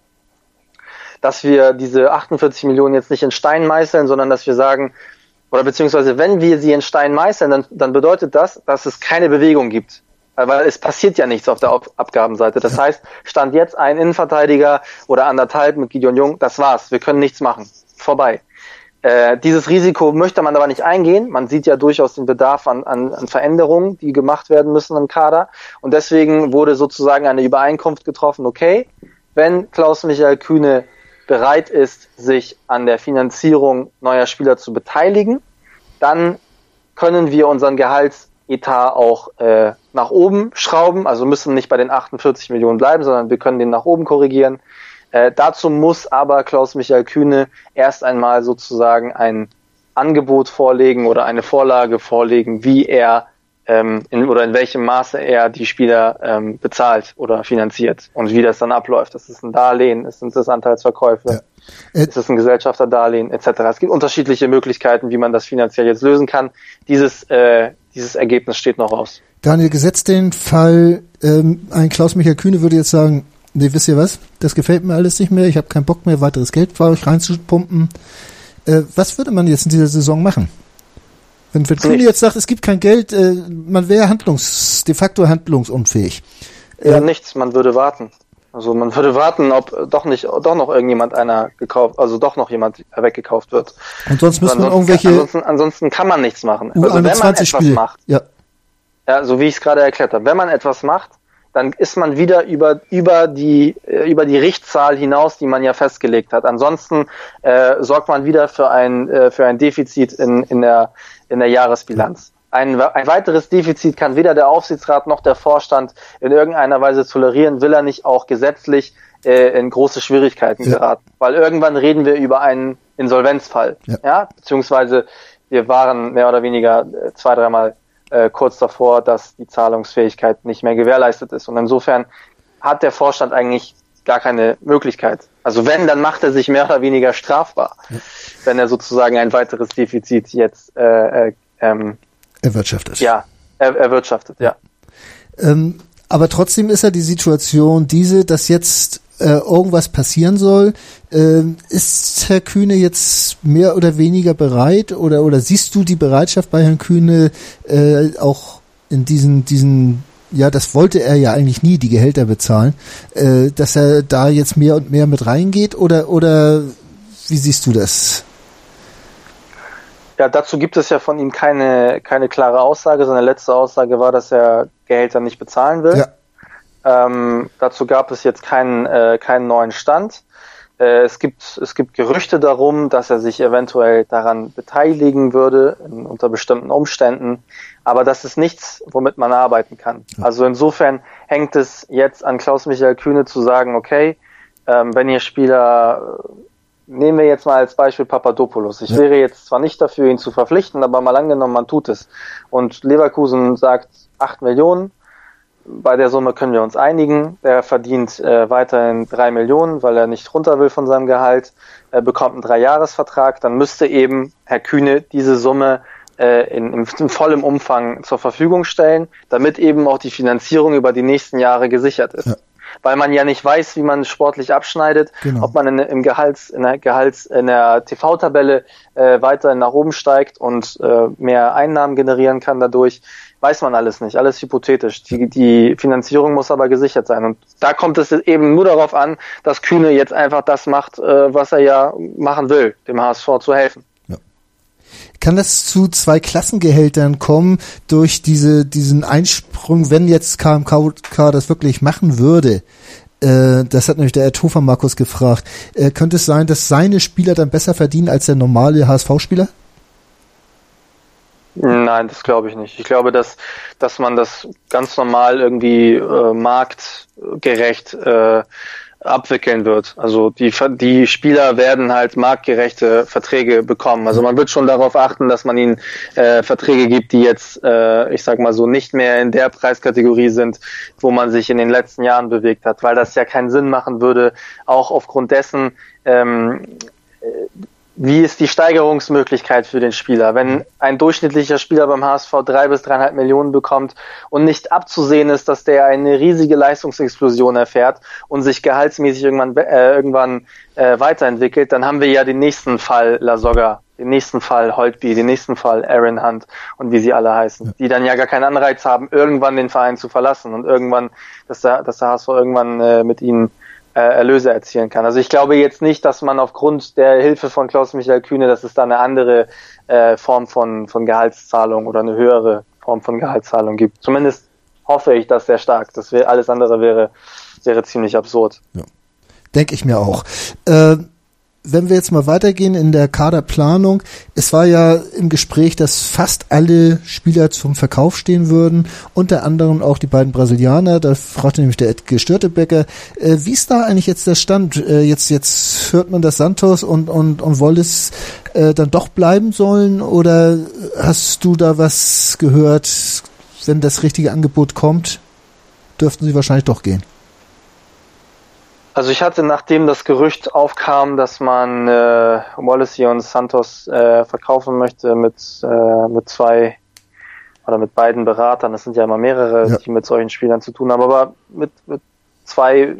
dass wir diese achtundvierzig Millionen jetzt nicht in Stein meißeln, sondern dass wir sagen, oder beziehungsweise wenn wir sie in Stein meißeln, dann, dann bedeutet das, dass es keine Bewegung gibt. Weil es passiert ja nichts auf der Abgabenseite. Das heißt, stand jetzt ein Innenverteidiger oder anderthalb mit Gideon Jung, das war's. Wir können nichts machen. Vorbei. Äh, dieses Risiko möchte man aber nicht eingehen. Man sieht ja durchaus den Bedarf an, an, an Veränderungen, die gemacht werden müssen im Kader. Und deswegen wurde sozusagen eine Übereinkunft getroffen, okay, wenn Klaus-Michael Kühne bereit ist, sich an der Finanzierung neuer Spieler zu beteiligen, dann können wir unseren Gehaltsetat auch äh, nach oben schrauben, also müssen nicht bei den achtundvierzig Millionen bleiben, sondern wir können den nach oben korrigieren. Äh, dazu muss aber Klaus-Michael Kühne erst einmal sozusagen ein Angebot vorlegen oder eine Vorlage vorlegen, wie er ähm, in, oder in welchem Maße er die Spieler ähm, bezahlt oder finanziert und wie das dann abläuft. Das ist ein Darlehen, sind das Anteilsverkäufe, ja. Ist es ein Gesellschafterdarlehen et cetera. Es gibt unterschiedliche Möglichkeiten, wie man das finanziell jetzt lösen kann. Dieses äh, dieses Ergebnis steht noch aus. Daniel, gesetzt den Fall, ähm, ein Klaus-Michael Kühne würde jetzt sagen, nee, wisst ihr was, das gefällt mir alles nicht mehr, ich habe keinen Bock mehr, weiteres Geld bei euch reinzupumpen. Äh, was würde man jetzt in dieser Saison machen? Wenn, wenn Kühne jetzt sagt, es gibt kein Geld, äh, man wäre handlungs, de facto handlungsunfähig. Ja, äh, nichts, man würde warten. Also man würde warten, ob doch nicht, doch noch irgendjemand einer gekauft, also doch noch jemand weggekauft wird. Und sonst müssen wir irgendwelche... Ansonsten, ansonsten kann man nichts machen. U also wenn man etwas Spiele. macht, ja. ja, so wie ich es gerade erklärt habe, wenn man etwas macht, dann ist man wieder über über die über die Richtzahl hinaus, die man ja festgelegt hat. Ansonsten äh, sorgt man wieder für ein äh, für ein Defizit in in der in der Jahresbilanz. Ein, ein weiteres Defizit kann weder der Aufsichtsrat noch der Vorstand in irgendeiner Weise tolerieren, will er nicht auch gesetzlich äh, in große Schwierigkeiten ja. geraten. Weil irgendwann reden wir über einen Insolvenzfall. Ja. ja, beziehungsweise wir waren mehr oder weniger äh, zwei, dreimal äh, kurz davor, dass die Zahlungsfähigkeit nicht mehr gewährleistet ist. Und insofern hat der Vorstand eigentlich gar keine Möglichkeit. Also wenn, dann macht er sich mehr oder weniger strafbar, ja. wenn er sozusagen ein weiteres Defizit jetzt äh, äh, ähm, erwirtschaftet. Ja, er, erwirtschaftet, ja. Ähm, aber trotzdem ist ja die Situation diese, dass jetzt äh, irgendwas passieren soll. Ähm, ist Herr Kühne jetzt mehr oder weniger bereit oder oder siehst du die Bereitschaft bei Herrn Kühne äh, auch in diesen diesen ja, das wollte er ja eigentlich nie, die Gehälter bezahlen, äh, dass er da jetzt mehr und mehr mit reingeht oder oder wie siehst du das? Ja, dazu gibt es ja von ihm keine keine klare Aussage. Seine letzte Aussage war, dass er Gehälter nicht bezahlen will. Ja. Ähm, dazu gab es jetzt keinen äh, keinen neuen Stand. Äh, es gibt es gibt Gerüchte darum, dass er sich eventuell daran beteiligen würde in, unter bestimmten Umständen. Aber das ist nichts, womit man arbeiten kann. Ja. Also insofern hängt es jetzt an Klaus-Michael Kühne zu sagen, okay, ähm, wenn ihr Spieler nehmen wir jetzt mal als Beispiel Papadopoulos. Ich ja. wäre jetzt zwar nicht dafür, ihn zu verpflichten, aber mal angenommen, man tut es. Und Leverkusen sagt acht Millionen. Bei der Summe können wir uns einigen. Der verdient äh, weiterhin drei Millionen, weil er nicht runter will von seinem Gehalt. Er bekommt einen Dreijahresvertrag. Dann müsste eben Herr Kühne diese Summe äh, in, in, in vollem Umfang zur Verfügung stellen, damit eben auch die Finanzierung über die nächsten Jahre gesichert ist. Ja. weil man ja nicht weiß, wie man sportlich abschneidet, genau. ob man in, im Gehalts, in der Gehalts, in der T V-Tabelle äh, weiter nach oben steigt und äh, mehr Einnahmen generieren kann dadurch, weiß man alles nicht, alles hypothetisch. Die, die Finanzierung muss aber gesichert sein und da kommt es eben nur darauf an, dass Kühne jetzt einfach das macht, äh, was er ja machen will, dem H S V zu helfen. Kann das zu zwei Klassengehältern kommen durch diese diesen Einsprung, wenn jetzt K M K das wirklich machen würde? Äh, das hat nämlich der Ertofer Markus gefragt. Äh, könnte es sein, dass seine Spieler dann besser verdienen als der normale H S V-Spieler? Nein, das glaube ich nicht. Ich glaube, dass dass man das ganz normal irgendwie äh, marktgerecht äh, abwickeln wird. Also die die Spieler werden halt marktgerechte Verträge bekommen. Also man wird schon darauf achten, dass man ihnen äh, Verträge gibt, die jetzt, äh, ich sag mal so, nicht mehr in der Preiskategorie sind, wo man sich in den letzten Jahren bewegt hat, weil das ja keinen Sinn machen würde, auch aufgrund dessen, ähm, wie ist die Steigerungsmöglichkeit für den Spieler? Wenn ein durchschnittlicher Spieler beim H S V drei bis dreieinhalb Millionen bekommt und nicht abzusehen ist, dass der eine riesige Leistungsexplosion erfährt und sich gehaltsmäßig irgendwann äh, irgendwann äh, weiterentwickelt, dann haben wir ja den nächsten Fall Lasogga, den nächsten Fall Holtby, den nächsten Fall Aaron Hunt und wie sie alle heißen, ja. die dann ja gar keinen Anreiz haben, irgendwann den Verein zu verlassen und irgendwann, dass der, dass der H S V irgendwann äh, mit ihnen Erlöse erzielen kann. Also ich glaube jetzt nicht, dass man aufgrund der Hilfe von Klaus-Michael Kühne, dass es da eine andere äh, Form von von Gehaltszahlung oder eine höhere Form von Gehaltszahlung gibt. Zumindest hoffe ich das sehr stark. Das wäre alles andere wäre wäre ziemlich absurd. Ja. Denke ich mir auch. Äh, wenn wir jetzt mal weitergehen in der Kaderplanung, es war ja im Gespräch, dass fast alle Spieler zum Verkauf stehen würden, unter anderem auch die beiden Brasilianer, da fragte nämlich der Edge Störtebecker, äh, wie ist da eigentlich jetzt der Stand? Äh, jetzt jetzt hört man, dass Santos und und und Wallace äh, dann doch bleiben sollen, oder hast du da was gehört, wenn das richtige Angebot kommt, dürften sie wahrscheinlich doch gehen? Also ich hatte, nachdem das Gerücht aufkam, dass man äh, Wallace und Santos äh, verkaufen möchte mit äh, mit zwei oder mit beiden Beratern, das sind ja immer mehrere, ja. die mit solchen Spielern zu tun haben, aber mit, mit zwei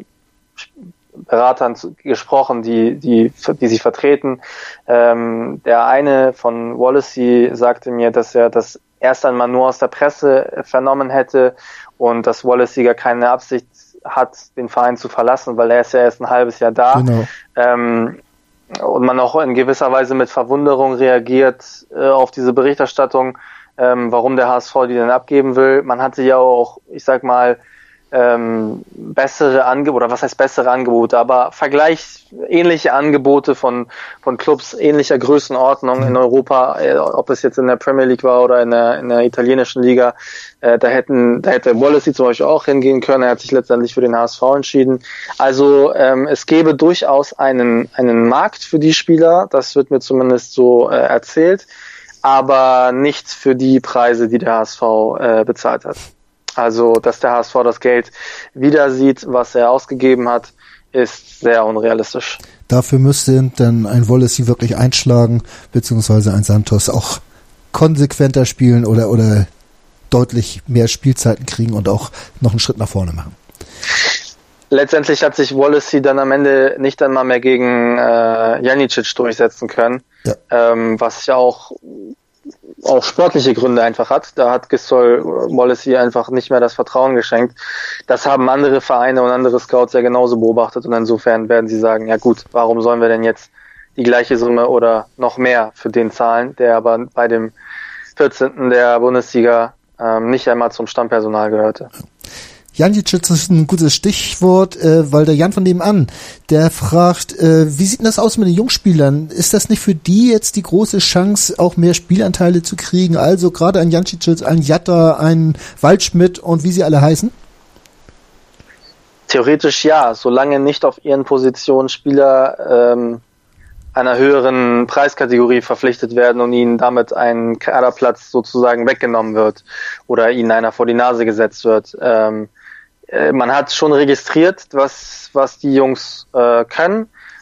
Beratern zu, gesprochen, die die die sie vertreten. Ähm, der eine von Wallace sagte mir, dass er das erst einmal nur aus der Presse vernommen hätte und dass Wallace gar keine Absicht hat, den Verein zu verlassen, weil er ist ja erst ein halbes Jahr da. Genau. Ähm, und man auch in gewisser Weise mit Verwunderung reagiert äh, auf diese Berichterstattung, ähm, warum der H S V die denn abgeben will. Man hatte ja auch, ich sag mal, ähm, bessere Angebote, oder was heißt bessere Angebote, aber vergleichsähnliche Angebote von von Clubs ähnlicher Größenordnung in Europa, äh, ob es jetzt in der Premier League war oder in der in der italienischen Liga, äh, da hätten da hätte Wallace zum Beispiel auch hingehen können. Er hat sich letztendlich für den H S V entschieden. Also ähm, es gäbe durchaus einen einen Markt für die Spieler, das wird mir zumindest so äh, erzählt, aber nicht für die Preise, die der H S V äh, bezahlt hat. Also, dass der H S V das Geld wieder sieht, was er ausgegeben hat, ist sehr unrealistisch. Dafür müsste dann ein Wallace wirklich einschlagen, beziehungsweise ein Santos auch konsequenter spielen oder oder deutlich mehr Spielzeiten kriegen und auch noch einen Schritt nach vorne machen. Letztendlich hat sich Wallace dann am Ende nicht einmal mehr gegen äh, Janicic durchsetzen können, ja. ähm, was ja auch auch sportliche Gründe einfach hat. Da hat Gisdol Wallace einfach nicht mehr das Vertrauen geschenkt. Das haben andere Vereine und andere Scouts ja genauso beobachtet und insofern werden sie sagen, ja gut, warum sollen wir denn jetzt die gleiche Summe oder noch mehr für den zahlen, der aber bei dem vierzehnten der Bundesliga ähm, nicht einmal zum Stammpersonal gehörte. Janicic ist ein gutes Stichwort, äh, weil der Jan von nebenan, der fragt, äh, wie sieht denn das aus mit den Jungspielern? Ist das nicht für die jetzt die große Chance, auch mehr Spielanteile zu kriegen? Also gerade ein Janicic, ein Jatta, ein Waldschmidt und wie sie alle heißen? Theoretisch ja, solange nicht auf ihren Positionen Spieler ähm, einer höheren Preiskategorie verpflichtet werden und ihnen damit ein Kaderplatz sozusagen weggenommen wird oder ihnen einer vor die Nase gesetzt wird. Ähm, Man hat schon registriert, was was die Jungs äh, können,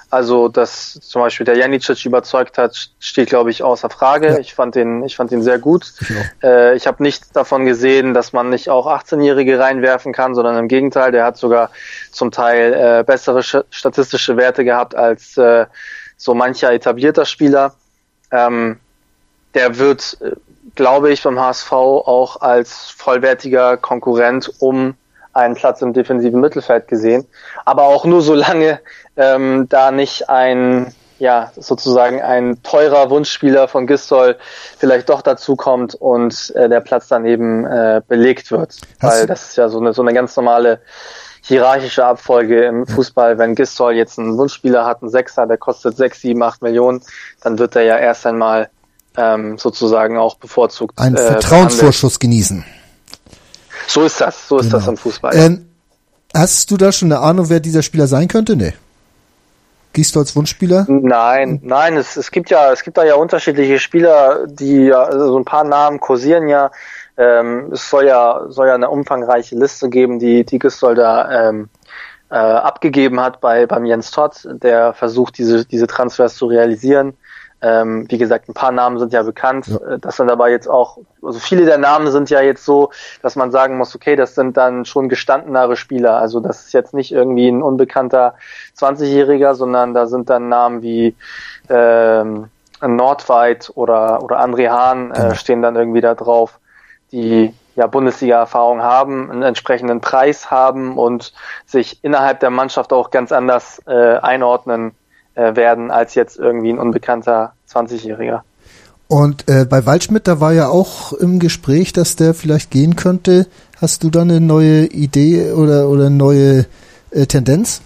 Also, dass zum Beispiel der Janicic überzeugt hat, steht, glaube ich, außer Frage. Ja. Ich fand den, ich fand den sehr gut. Ich, äh, ich habe nichts davon gesehen, dass man nicht auch achtzehnjährige reinwerfen kann, sondern im Gegenteil, der hat sogar zum Teil äh, bessere sch- statistische Werte gehabt als äh, so mancher etablierter Spieler. Ähm, der wird, äh, glaube ich, beim H S V auch als vollwertiger Konkurrent um einen Platz im defensiven Mittelfeld gesehen, aber auch nur so lange ähm, da nicht ein, ja, sozusagen ein teurer Wunschspieler von Gistol vielleicht doch dazu kommt und äh, der Platz dann eben äh, belegt wird. Hast Weil das ist ja so eine, so eine ganz normale hierarchische Abfolge im Fußball. Wenn Gistol jetzt einen Wunschspieler hat, einen Sechser, der kostet sechs, sieben, acht Millionen, dann wird er ja erst einmal ähm, sozusagen auch bevorzugt einen äh, Vertrauensvorschuss genießen. So ist das, so ist genau. das im Fußball. Ähm, hast du da schon eine Ahnung, wer dieser Spieler sein könnte? Nee. Gistols Wunschspieler? Nein, nein, es, es gibt ja, es gibt da ja unterschiedliche Spieler, die ja, also so ein paar Namen kursieren ja. Ähm, es soll ja, soll ja eine umfangreiche Liste geben, die, die Gistol da ähm, äh, abgegeben hat bei beim Jens Todt, der versucht, diese, diese Transfers zu realisieren. Ähm, wie gesagt, ein paar Namen sind ja bekannt. Ja. Das sind aber jetzt auch, also viele der Namen sind ja jetzt so, dass man sagen muss, okay, das sind dann schon gestandenere Spieler. Also das ist jetzt nicht irgendwie ein unbekannter zwanzigjähriger, sondern da sind dann Namen wie ähm, Nordweit oder oder André Hahn äh, stehen dann irgendwie da drauf, die ja Bundesliga-Erfahrung haben, einen entsprechenden Preis haben und sich innerhalb der Mannschaft auch ganz anders äh, einordnen werden als jetzt irgendwie ein unbekannter zwanzigjähriger. Und äh, bei Waldschmidt, da war ja auch im Gespräch, dass der vielleicht gehen könnte. Hast du da eine neue Idee oder oder eine neue äh, Tendenz?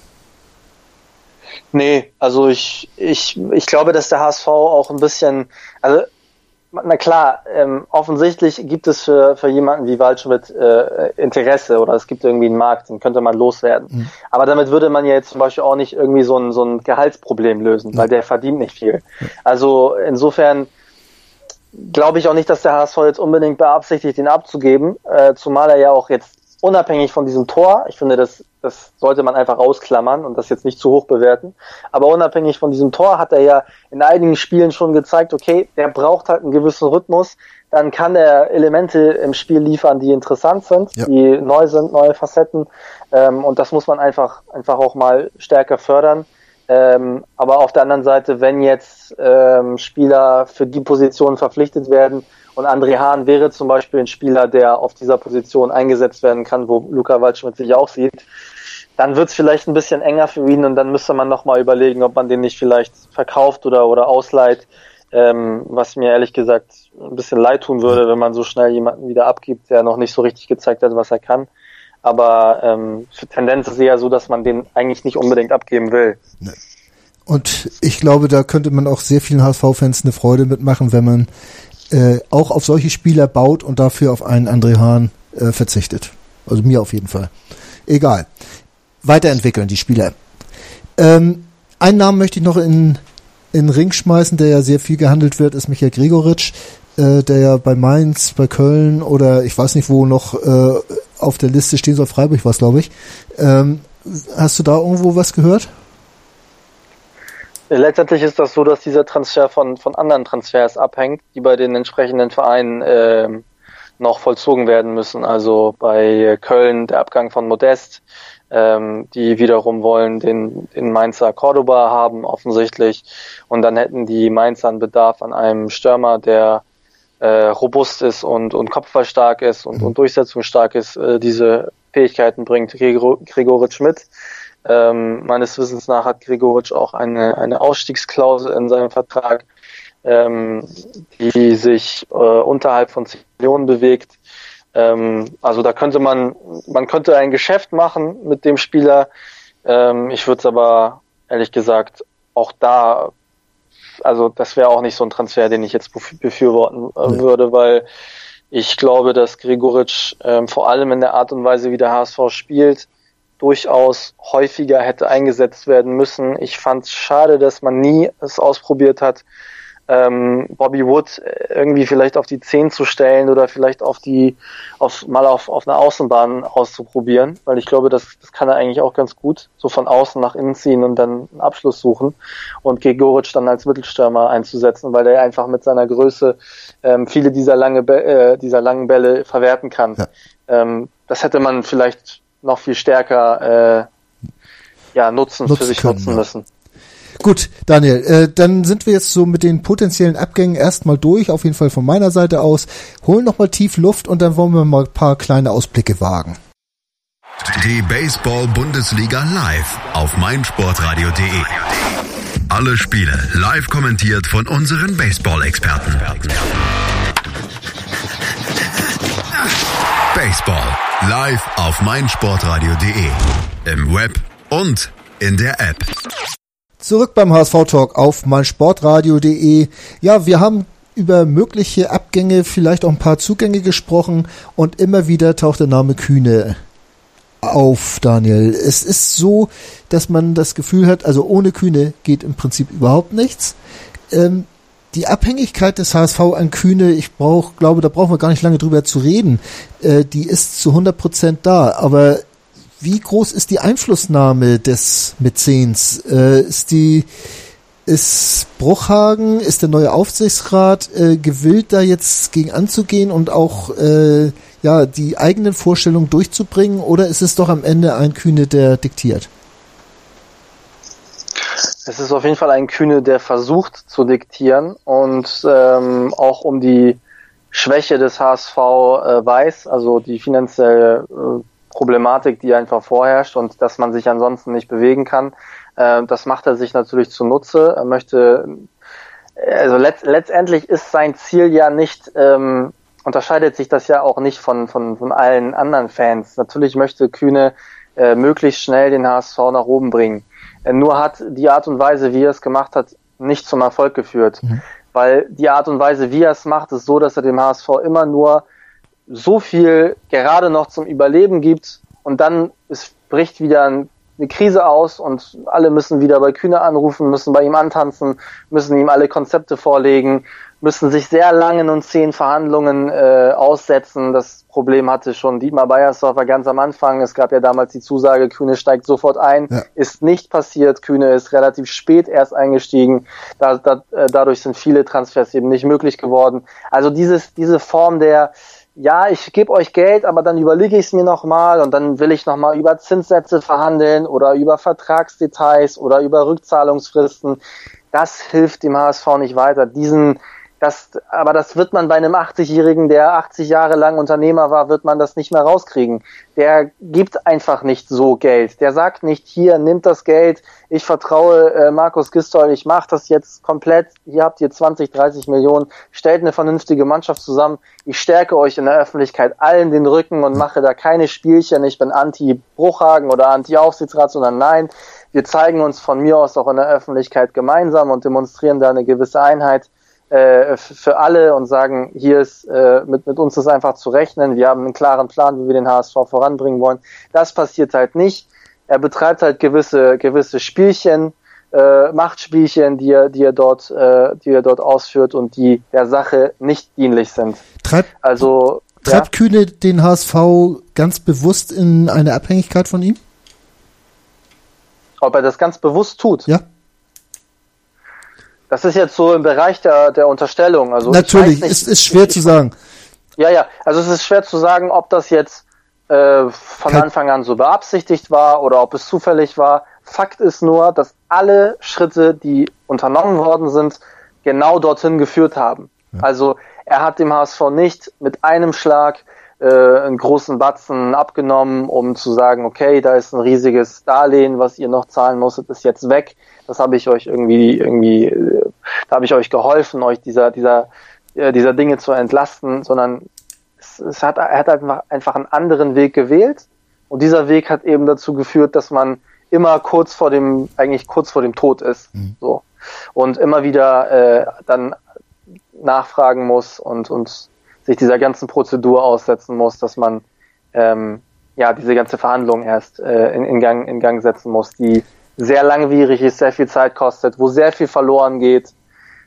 Nee, also ich ich ich glaube, dass der H S V auch ein bisschen, also na klar, ähm, offensichtlich gibt es für für jemanden wie Waldschmidt äh, Interesse oder es gibt irgendwie einen Markt, den könnte man loswerden. Mhm. Aber damit würde man ja jetzt zum Beispiel auch nicht irgendwie so ein so ein Gehaltsproblem lösen, mhm. weil der verdient nicht viel. Mhm. Also insofern glaube ich auch nicht, dass der H S V jetzt unbedingt beabsichtigt, ihn abzugeben, äh, zumal er ja auch jetzt unabhängig von diesem Tor, ich finde, das das sollte man einfach ausklammern und das jetzt nicht zu hoch bewerten, aber unabhängig von diesem Tor hat er ja in einigen Spielen schon gezeigt, okay, der braucht halt einen gewissen Rhythmus, dann kann er Elemente im Spiel liefern, die interessant sind, ja. die neu sind, neue Facetten, ähm, und das muss man einfach einfach auch mal stärker fördern. Ähm, aber auf der anderen Seite, wenn jetzt ähm, Spieler für die Position verpflichtet werden, und André Hahn wäre zum Beispiel ein Spieler, der auf dieser Position eingesetzt werden kann, wo Luca Waldschmidt sich auch sieht, dann wird es vielleicht ein bisschen enger für ihn und dann müsste man nochmal überlegen, ob man den nicht vielleicht verkauft oder oder ausleiht, ähm, was mir ehrlich gesagt ein bisschen leid tun würde, wenn man so schnell jemanden wieder abgibt, der noch nicht so richtig gezeigt hat, was er kann. Aber ähm, für Tendenz ist eher so, dass man den eigentlich nicht unbedingt abgeben will. Und ich glaube, da könnte man auch sehr vielen H S V-Fans eine Freude mitmachen, wenn man äh, auch auf solche Spieler baut und dafür auf einen André Hahn äh, verzichtet. Also mir auf jeden Fall. Egal. Weiterentwickeln, die Spieler. Ähm, einen Namen möchte ich noch in in den Ring schmeißen, der ja sehr viel gehandelt wird, ist Michael Gregoritsch, äh, der ja bei Mainz, bei Köln oder ich weiß nicht wo noch äh, auf der Liste stehen soll, Freiburg war es, glaube ich. Ähm, hast du da irgendwo was gehört? Letztendlich ist das so, dass dieser Transfer von von anderen Transfers abhängt, die bei den entsprechenden Vereinen äh, noch vollzogen werden müssen. Also bei Köln der Abgang von Modest, ähm, die wiederum wollen den, den Mainzer Cordoba haben offensichtlich. Und dann hätten die Mainzer einen Bedarf an einem Stürmer, der äh, robust ist und, und kopfballstark ist und, und durchsetzungsstark ist, äh, diese Fähigkeiten bringt Gregor, Gregoritsch mit. Ähm, meines Wissens nach hat Gregoritsch auch eine, eine Ausstiegsklausel in seinem Vertrag, ähm, die sich äh, unterhalb von zehn Millionen bewegt. Ähm, also da könnte man, man könnte ein Geschäft machen mit dem Spieler. Ähm, ich würde es aber ehrlich gesagt auch da, also das wäre auch nicht so ein Transfer, den ich jetzt befürworten äh, würde, weil ich glaube, dass Gregoritsch ähm, vor allem in der Art und Weise, wie der H S V spielt, durchaus häufiger hätte eingesetzt werden müssen. Ich fand es schade, dass man nie es ausprobiert hat, ähm, Bobby Wood irgendwie vielleicht auf die zehn zu stellen oder vielleicht auf die, auf, mal auf, auf eine Außenbahn auszuprobieren, weil ich glaube, das, das kann er eigentlich auch ganz gut, so von außen nach innen ziehen und dann einen Abschluss suchen und Gregoritsch dann als Mittelstürmer einzusetzen, weil er einfach mit seiner Größe ähm, viele dieser lange, äh, dieser langen Bälle verwerten kann. Ja. Ähm, das hätte man vielleicht noch viel stärker äh, ja, nutzen, nutzen für sich können, nutzen ja. müssen. Gut, Daniel, äh, dann sind wir jetzt so mit den potenziellen Abgängen erstmal durch, auf jeden Fall von meiner Seite aus. Holen nochmal tief Luft und dann wollen wir mal ein paar kleine Ausblicke wagen. Die Baseball-Bundesliga live auf meinsportradio punkt de. Alle Spiele live kommentiert von unseren Baseball-Experten. Baseball live auf meinsportradio punkt de. Im Web und in der App. Zurück beim H S V-Talk auf meinsportradio punkt de. Ja, wir haben über mögliche Abgänge, vielleicht auch ein paar Zugänge gesprochen und immer wieder taucht der Name Kühne auf, Daniel. Es ist so, dass man das Gefühl hat, also ohne Kühne geht im Prinzip überhaupt nichts. Ähm, die Abhängigkeit des H S V an Kühne, ich brauch, glaube, da brauchen wir gar nicht lange drüber zu reden, äh, die ist zu hundert Prozent da, aber wie groß ist die Einflussnahme des Mäzens? Äh, ist die, ist Bruchhagen, ist der neue Aufsichtsrat äh, gewillt, da jetzt gegen anzugehen und auch äh, ja die eigenen Vorstellungen durchzubringen, oder ist es doch am Ende ein Kühne, der diktiert? Es ist auf jeden Fall ein Kühne, der versucht zu diktieren und ähm, auch um die Schwäche des H S V äh, weiß, also die finanzielle äh, Problematik, die einfach vorherrscht und dass man sich ansonsten nicht bewegen kann. Äh, das macht er sich natürlich zunutze. Er möchte, also letzt, letztendlich ist sein Ziel ja nicht, ähm, unterscheidet sich das ja auch nicht von, von, von allen anderen Fans. Natürlich möchte Kühne äh, möglichst schnell den H S V nach oben bringen. Äh, nur hat die Art und Weise, wie er es gemacht hat, nicht zum Erfolg geführt. Mhm. Weil die Art und Weise, wie er es macht, ist so, dass er dem H S V immer nur so viel gerade noch zum Überleben gibt und dann es bricht wieder eine Krise aus und alle müssen wieder bei Kühne anrufen, müssen bei ihm antanzen, müssen ihm alle Konzepte vorlegen, müssen sich sehr langen und zähen Verhandlungen äh, aussetzen. Das Problem hatte schon Dietmar Beiersdorfer ganz am Anfang. Es gab ja damals die Zusage, Kühne steigt sofort ein. Ja. Ist nicht passiert. Kühne ist relativ spät erst eingestiegen. Da, da, äh, dadurch sind viele Transfers eben nicht möglich geworden. Also dieses, diese Form der ja, ich gebe euch Geld, aber dann überlege ich es mir nochmal und dann will ich nochmal über Zinssätze verhandeln oder über Vertragsdetails oder über Rückzahlungsfristen. Das hilft dem H S V nicht weiter. Diesen, das, aber das wird man bei einem achtzigjährigen, der achtzig Jahre lang Unternehmer war, wird man das nicht mehr rauskriegen. Der gibt einfach nicht so Geld. Der sagt nicht, hier, nimmt das Geld, ich vertraue äh, Markus Gistol, ich mache das jetzt komplett, hier habt ihr zwanzig, dreißig Millionen, stellt eine vernünftige Mannschaft zusammen, ich stärke euch in der Öffentlichkeit allen den Rücken und mache da keine Spielchen, ich bin anti-Bruchhagen oder anti-Aufsichtsrat, sondern nein, wir zeigen uns von mir aus auch in der Öffentlichkeit gemeinsam und demonstrieren da eine gewisse Einheit äh, für alle und sagen, hier ist, äh, mit, mit uns ist einfach zu rechnen, wir haben einen klaren Plan, wie wir den H S V voranbringen wollen. Das passiert halt nicht. Er betreibt halt gewisse, gewisse Spielchen, äh, Machtspielchen, die er, die er dort, äh, die er dort ausführt und die der Sache nicht dienlich sind. Treibt, also, treibt ja? Kühne den H S V ganz bewusst in eine Abhängigkeit von ihm? Ob er das ganz bewusst tut? Ja. Das ist jetzt so im Bereich der, der Unterstellung. Also natürlich, es ist schwer zu sagen. Ja, ja, also es ist schwer zu sagen, ob das jetzt äh, von Kein Anfang an so beabsichtigt war oder ob es zufällig war. Fakt ist nur, dass alle Schritte, die unternommen worden sind, genau dorthin geführt haben. Ja. Also er hat dem H S V nicht mit einem Schlag äh, einen großen Batzen abgenommen, um zu sagen, okay, da ist ein riesiges Darlehen, was ihr noch zahlen musstet, ist jetzt weg. Das habe ich euch irgendwie, irgendwie, äh, da habe ich euch geholfen, euch dieser, dieser, äh, dieser Dinge zu entlasten, sondern es, es hat, er hat einfach, einfach einen anderen Weg gewählt und dieser Weg hat eben dazu geführt, dass man immer kurz vor dem, eigentlich kurz vor dem Tod ist, mhm. so. Und immer wieder äh, dann nachfragen muss und, und sich dieser ganzen Prozedur aussetzen muss, dass man ähm, ja diese ganze Verhandlung erst äh, in, in, Gang, in Gang setzen muss, die sehr langwierig ist, sehr viel Zeit kostet, wo sehr viel verloren geht.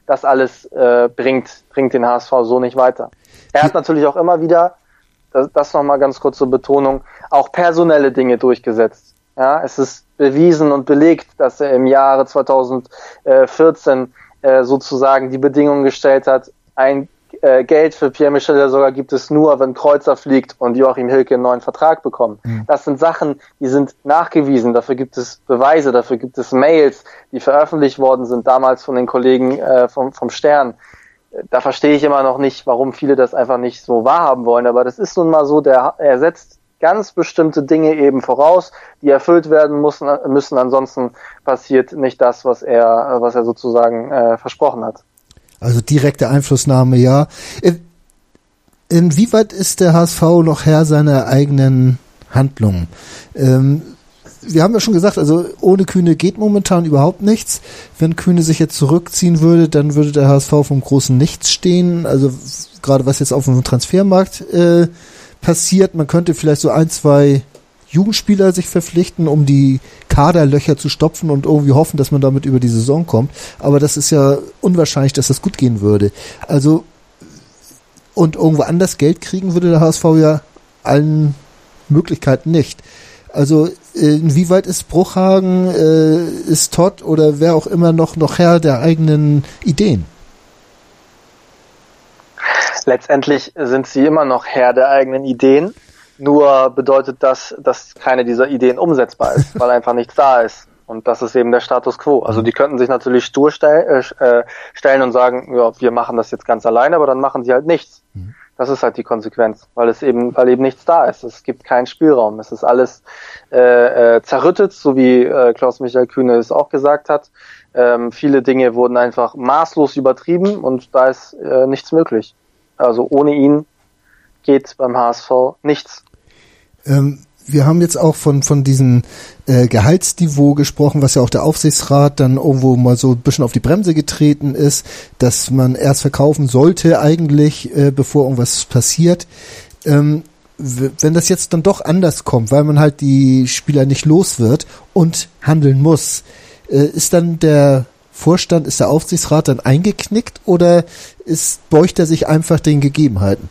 das alles äh, bringt, bringt den H S V so nicht weiter. Er hat natürlich auch immer wieder, das, das nochmal ganz kurz zur Betonung, auch personelle Dinge durchgesetzt. Ja, es ist bewiesen und belegt, dass er im Jahre zweitausendvierzehn äh, sozusagen die Bedingungen gestellt hat, ein äh, Geld für Pierre-Michel Lasogga gibt es nur, wenn Kreuzer fliegt und Joachim Hilke einen neuen Vertrag bekommt. Mhm. Das sind Sachen, die sind nachgewiesen, dafür gibt es Beweise, dafür gibt es Mails, die veröffentlicht worden sind, damals von den Kollegen äh, vom, vom Stern. Da verstehe ich immer noch nicht, warum viele das einfach nicht so wahrhaben wollen, aber das ist nun mal so, der, er setzt ganz bestimmte Dinge eben voraus, die erfüllt werden müssen, müssen. Ansonsten passiert nicht das, was er, was er sozusagen äh, versprochen hat. Also direkte Einflussnahme, ja. In, inwieweit ist der H S V noch Herr seiner eigenen Handlungen? Ähm, wir haben ja schon gesagt, also ohne Kühne geht momentan überhaupt nichts. Wenn Kühne sich jetzt zurückziehen würde, dann würde der H S V vom großen Nichts stehen. Also gerade was jetzt auf dem Transfermarkt äh, passiert. Man könnte vielleicht so ein, zwei Jugendspieler sich verpflichten, um die Kaderlöcher zu stopfen und irgendwie hoffen, dass man damit über die Saison kommt. Aber das ist ja unwahrscheinlich, dass das gut gehen würde. Also und irgendwo anders Geld kriegen würde der H S V ja allen Möglichkeiten nicht. Also inwieweit ist Bruchhagen, äh, ist Todd oder wer auch immer noch, noch Herr der eigenen Ideen? Letztendlich sind sie immer noch Herr der eigenen Ideen, nur bedeutet das, dass keine dieser Ideen umsetzbar ist, weil einfach nichts da ist. Und das ist eben der Status quo. Also die könnten sich natürlich stur stell, äh, stellen und sagen, ja, wir machen das jetzt ganz alleine, aber dann machen sie halt nichts. Das ist halt die Konsequenz, weil es eben, weil eben nichts da ist. Es gibt keinen Spielraum. Es ist alles äh, äh, zerrüttet, so wie äh, Klaus-Michael Kühne es auch gesagt hat. Ähm, viele Dinge wurden einfach maßlos übertrieben und da ist äh, nichts möglich. Also ohne ihn geht beim H S V nichts. Ähm, wir haben jetzt auch von von diesem äh, Gehaltsniveau gesprochen, was ja auch der Aufsichtsrat dann irgendwo mal so ein bisschen auf die Bremse getreten ist, dass man erst verkaufen sollte eigentlich, äh, bevor irgendwas passiert. Ähm, w- wenn das jetzt dann doch anders kommt, weil man halt die Spieler nicht los wird und handeln muss, äh, ist dann der Vorstand, ist der Aufsichtsrat dann eingeknickt oder ist, beugt er sich einfach den Gegebenheiten?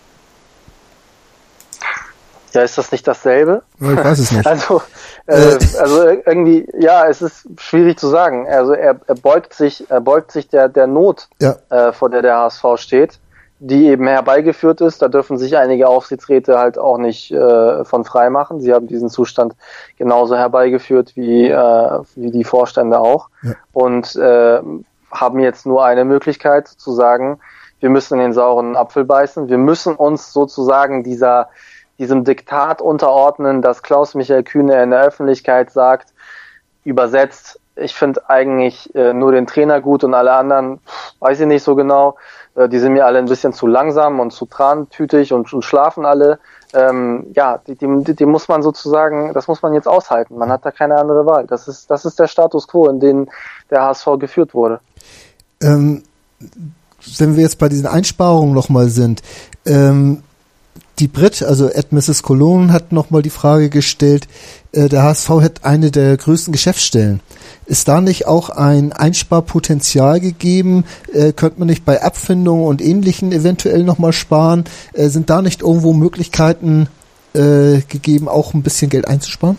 Ja, ist das nicht dasselbe? Ich weiß es nicht. Also, äh, also irgendwie, ja, es ist schwierig zu sagen. Also er, er beugt sich, er beugt sich der der Not, ja. äh, vor der der H S V steht, die eben herbeigeführt ist. Da dürfen sich einige Aufsichtsräte halt auch nicht äh, von frei machen. Sie haben diesen Zustand genauso herbeigeführt wie äh, wie die Vorstände auch ja. und äh, haben jetzt nur eine Möglichkeit zu sagen, wir müssen in den sauren Apfel beißen. Wir müssen uns sozusagen dieser diesem Diktat unterordnen, dass Klaus-Michael Kühne in der Öffentlichkeit sagt, übersetzt, ich finde eigentlich äh, nur den Trainer gut und alle anderen, weiß ich nicht so genau, äh, die sind mir alle ein bisschen zu langsam und zu trantütig und, und schlafen alle. Ähm, ja, die, die, die muss man sozusagen, das muss man jetzt aushalten. Man hat da keine andere Wahl. Das ist, das ist der Status quo, in den der H S V geführt wurde. Ähm, wenn wir jetzt bei diesen Einsparungen nochmal sind, ähm, die Brit, also Ed Misses Cologne, hat nochmal die Frage gestellt, äh, der H S V hat eine der größten Geschäftsstellen. Ist da nicht auch ein Einsparpotenzial gegeben? Äh, könnte man nicht bei Abfindungen und Ähnlichen eventuell nochmal sparen? Äh, sind da nicht irgendwo Möglichkeiten äh, gegeben, auch ein bisschen Geld einzusparen?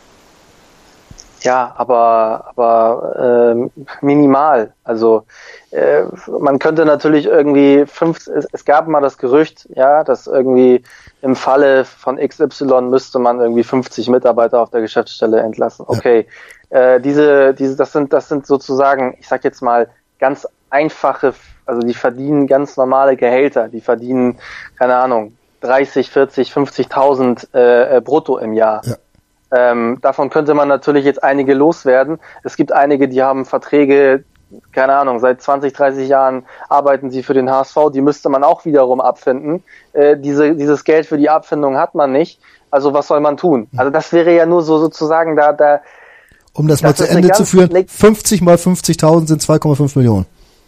Ja, aber aber äh, minimal. Also äh, man könnte natürlich irgendwie fünf. Es, es gab mal das Gerücht, ja, dass irgendwie im Falle von X Y müsste man irgendwie fünfzig Mitarbeiter auf der Geschäftsstelle entlassen. Okay, ja. äh, diese diese das sind das sind sozusagen, ich sag jetzt mal ganz einfache, also die verdienen ganz normale Gehälter, die verdienen keine Ahnung dreißig, vierzig, fünfzigtausend äh, brutto im Jahr. Ja. Ähm, davon könnte man natürlich jetzt einige loswerden. Es gibt einige, die haben Verträge, keine Ahnung, seit zwanzig, dreißig Jahren arbeiten sie für den H S V, die müsste man auch wiederum abfinden. Äh, diese, dieses Geld für die Abfindung hat man nicht. Also was soll man tun? Also das wäre ja nur so sozusagen da, da um das, das mal zu Ende zu führen, fünfzig mal fünfzigtausend sind zwei Komma fünf Millionen.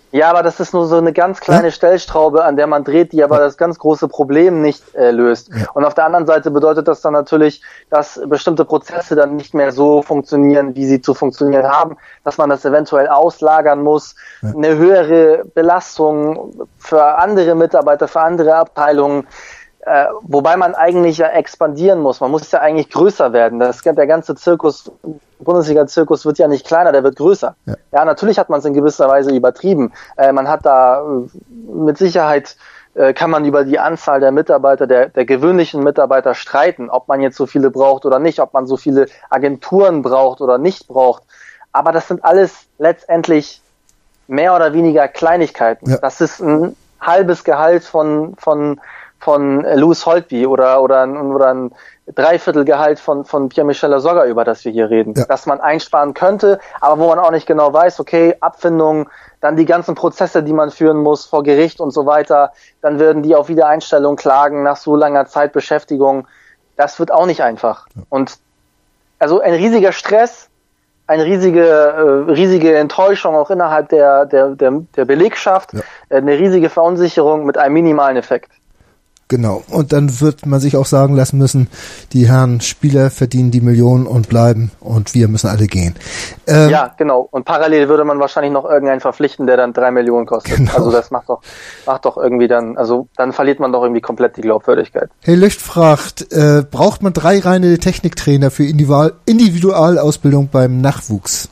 Ja, aber das ist nur so eine ganz kleine ja? Stellschraube, an der man dreht, die aber ja. das ganz große Problem nicht äh, löst. Ja. Und auf der anderen Seite bedeutet das dann natürlich, dass bestimmte Prozesse dann nicht mehr so funktionieren, wie sie zu funktionieren haben, dass man das eventuell auslagern muss, ja. eine höhere Belastung für andere Mitarbeiter, für andere Abteilungen, äh, wobei man eigentlich ja expandieren muss. Man muss ja eigentlich größer werden. Das, der ganze Zirkus, Bundesliga-Zirkus wird ja nicht kleiner, der wird größer. Ja, ja natürlich hat man es in gewisser Weise übertrieben. Äh, man hat da äh, mit Sicherheit äh, kann man über die Anzahl der Mitarbeiter, der, der gewöhnlichen Mitarbeiter streiten, ob man jetzt so viele braucht oder nicht, ob man so viele Agenturen braucht oder nicht braucht. Aber das sind alles letztendlich mehr oder weniger Kleinigkeiten. Ja. Das ist ein halbes Gehalt von von von Louis Holtby oder oder oder ein Dreiviertelgehalt von von Pierre-Michel Lasogga, über das wir hier reden, ja. dass man einsparen könnte, aber wo man auch nicht genau weiß, okay, Abfindung, dann die ganzen Prozesse, die man führen muss vor Gericht und so weiter, dann würden die auf Wiedereinstellung klagen nach so langer Zeit Beschäftigung. Das wird auch nicht einfach. Ja. Und also ein riesiger Stress, eine riesige äh, riesige Enttäuschung auch innerhalb der der der, der Belegschaft, ja. eine riesige Verunsicherung mit einem minimalen Effekt. Genau. Und dann wird man sich auch sagen lassen müssen, die Herren Spieler verdienen die Millionen und bleiben und wir müssen alle gehen. Ähm, ja, genau. Und parallel würde man wahrscheinlich noch irgendeinen verpflichten, der dann drei Millionen kostet. Genau. Also das macht doch, macht doch irgendwie dann, also dann verliert man doch irgendwie komplett die Glaubwürdigkeit. Herr Löcht fragt, äh, braucht man drei reine Techniktrainer für Individual- Individualausbildung beim Nachwuchs?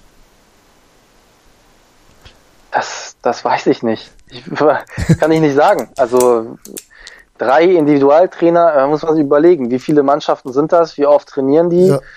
Das, das weiß ich nicht. Ich, kann ich nicht sagen. Also drei Individualtrainer, da muss man sich überlegen, wie viele Mannschaften sind das, wie oft trainieren die? Ja.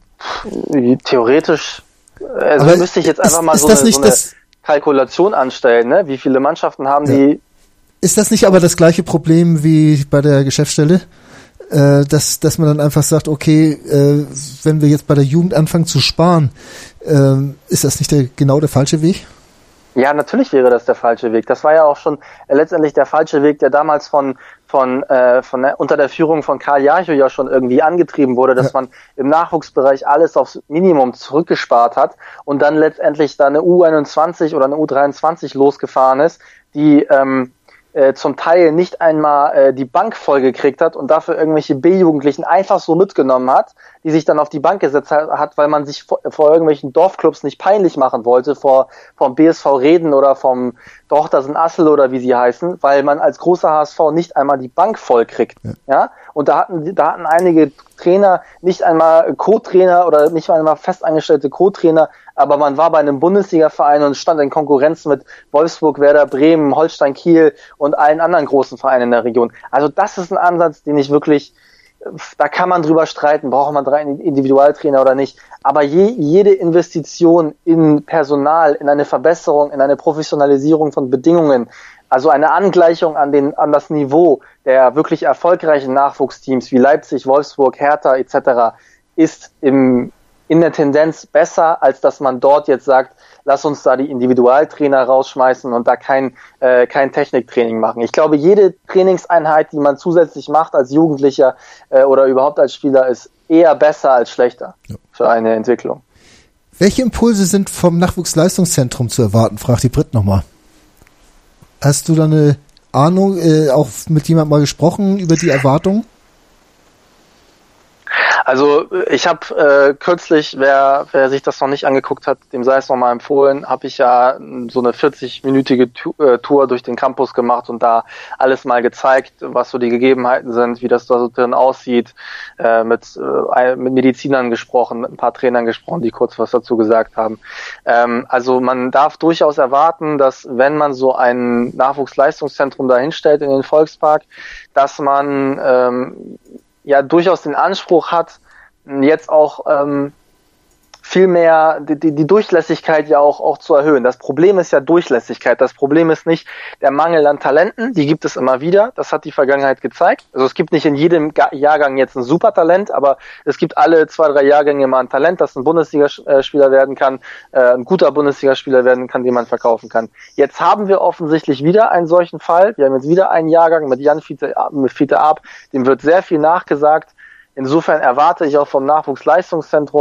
Theoretisch, also aber müsste ich jetzt einfach ist, mal ist so, eine, so eine Kalkulation anstellen, ne? Wie viele Mannschaften haben ja. die? Ist das nicht aber das gleiche Problem wie bei der Geschäftsstelle? Äh, dass, dass man dann einfach sagt, okay, äh, wenn wir jetzt bei der Jugend anfangen zu sparen, äh, ist das nicht der, genau der falsche Weg? Ja, natürlich wäre das der falsche Weg. Das war ja auch schon äh, letztendlich der falsche Weg, der damals von von äh, von äh, unter der Führung von Karl Jarchow ja schon irgendwie angetrieben wurde, dass ja. man im Nachwuchsbereich alles aufs Minimum zurückgespart hat und dann letztendlich da eine U einundzwanzig oder eine U dreiundzwanzig losgefahren ist, die ähm, äh, zum Teil nicht einmal äh, die Bank vollgekriegt hat und dafür irgendwelche B-Jugendlichen einfach so mitgenommen hat, die sich dann auf die Bank gesetzt hat, weil man sich vor, vor irgendwelchen Dorfclubs nicht peinlich machen wollte, vor vom B S V Reden oder vom Dochters in Assel oder wie sie heißen, weil man als großer H S V nicht einmal die Bank voll kriegt. Ja. ja? Und da hatten da hatten einige Trainer nicht einmal Co-Trainer oder nicht einmal festangestellte Co-Trainer, aber man war bei einem Bundesliga-Verein und stand in Konkurrenz mit Wolfsburg, Werder Bremen, Holstein Kiel und allen anderen großen Vereinen in der Region. Also das ist ein Ansatz, den ich wirklich, da kann man drüber streiten, braucht man drei Individualtrainer oder nicht. Aber je, jede Investition in Personal, in eine Verbesserung, in eine Professionalisierung von Bedingungen, also eine Angleichung an den an das Niveau der wirklich erfolgreichen Nachwuchsteams wie Leipzig, Wolfsburg, Hertha et cetera ist im in der Tendenz besser, als dass man dort jetzt sagt, lass uns da die Individualtrainer rausschmeißen und da kein äh, kein Techniktraining machen. Ich glaube, jede Trainingseinheit, die man zusätzlich macht als Jugendlicher äh, oder überhaupt als Spieler, ist eher besser als schlechter ja. für eine Entwicklung. Welche Impulse sind vom Nachwuchsleistungszentrum zu erwarten, fragt die Brit nochmal. Hast du da eine Ahnung, äh, auch mit jemandem mal gesprochen über die Erwartungen? Also ich habe äh, kürzlich, wer wer sich das noch nicht angeguckt hat, dem sei es nochmal empfohlen, habe ich ja so eine vierzig-minütige Tour durch den Campus gemacht und da alles mal gezeigt, was so die Gegebenheiten sind, wie das da so drin aussieht, äh, mit, äh, mit Medizinern gesprochen, mit ein paar Trainern gesprochen, die kurz was dazu gesagt haben. Ähm, also man darf durchaus erwarten, dass wenn man so ein Nachwuchsleistungszentrum da hinstellt in den Volkspark, dass man ähm, ja durchaus den Anspruch hat, jetzt auch ähm, viel mehr die, die, die Durchlässigkeit ja auch, auch zu erhöhen. Das Problem ist ja Durchlässigkeit. Das Problem ist nicht der Mangel an Talenten, die gibt es immer wieder. Das hat die Vergangenheit gezeigt. Also es gibt nicht in jedem Jahrgang jetzt ein Supertalent, aber es gibt alle zwei, drei Jahrgänge mal ein Talent, das ein Bundesligaspieler werden kann, äh, ein guter Bundesligaspieler werden kann, den man verkaufen kann. Jetzt haben wir offensichtlich wieder einen solchen Fall. Wir haben jetzt wieder einen Jahrgang mit Jan Fiete Arp, dem wird sehr viel nachgesagt. Insofern erwarte ich auch vom Nachwuchsleistungszentrum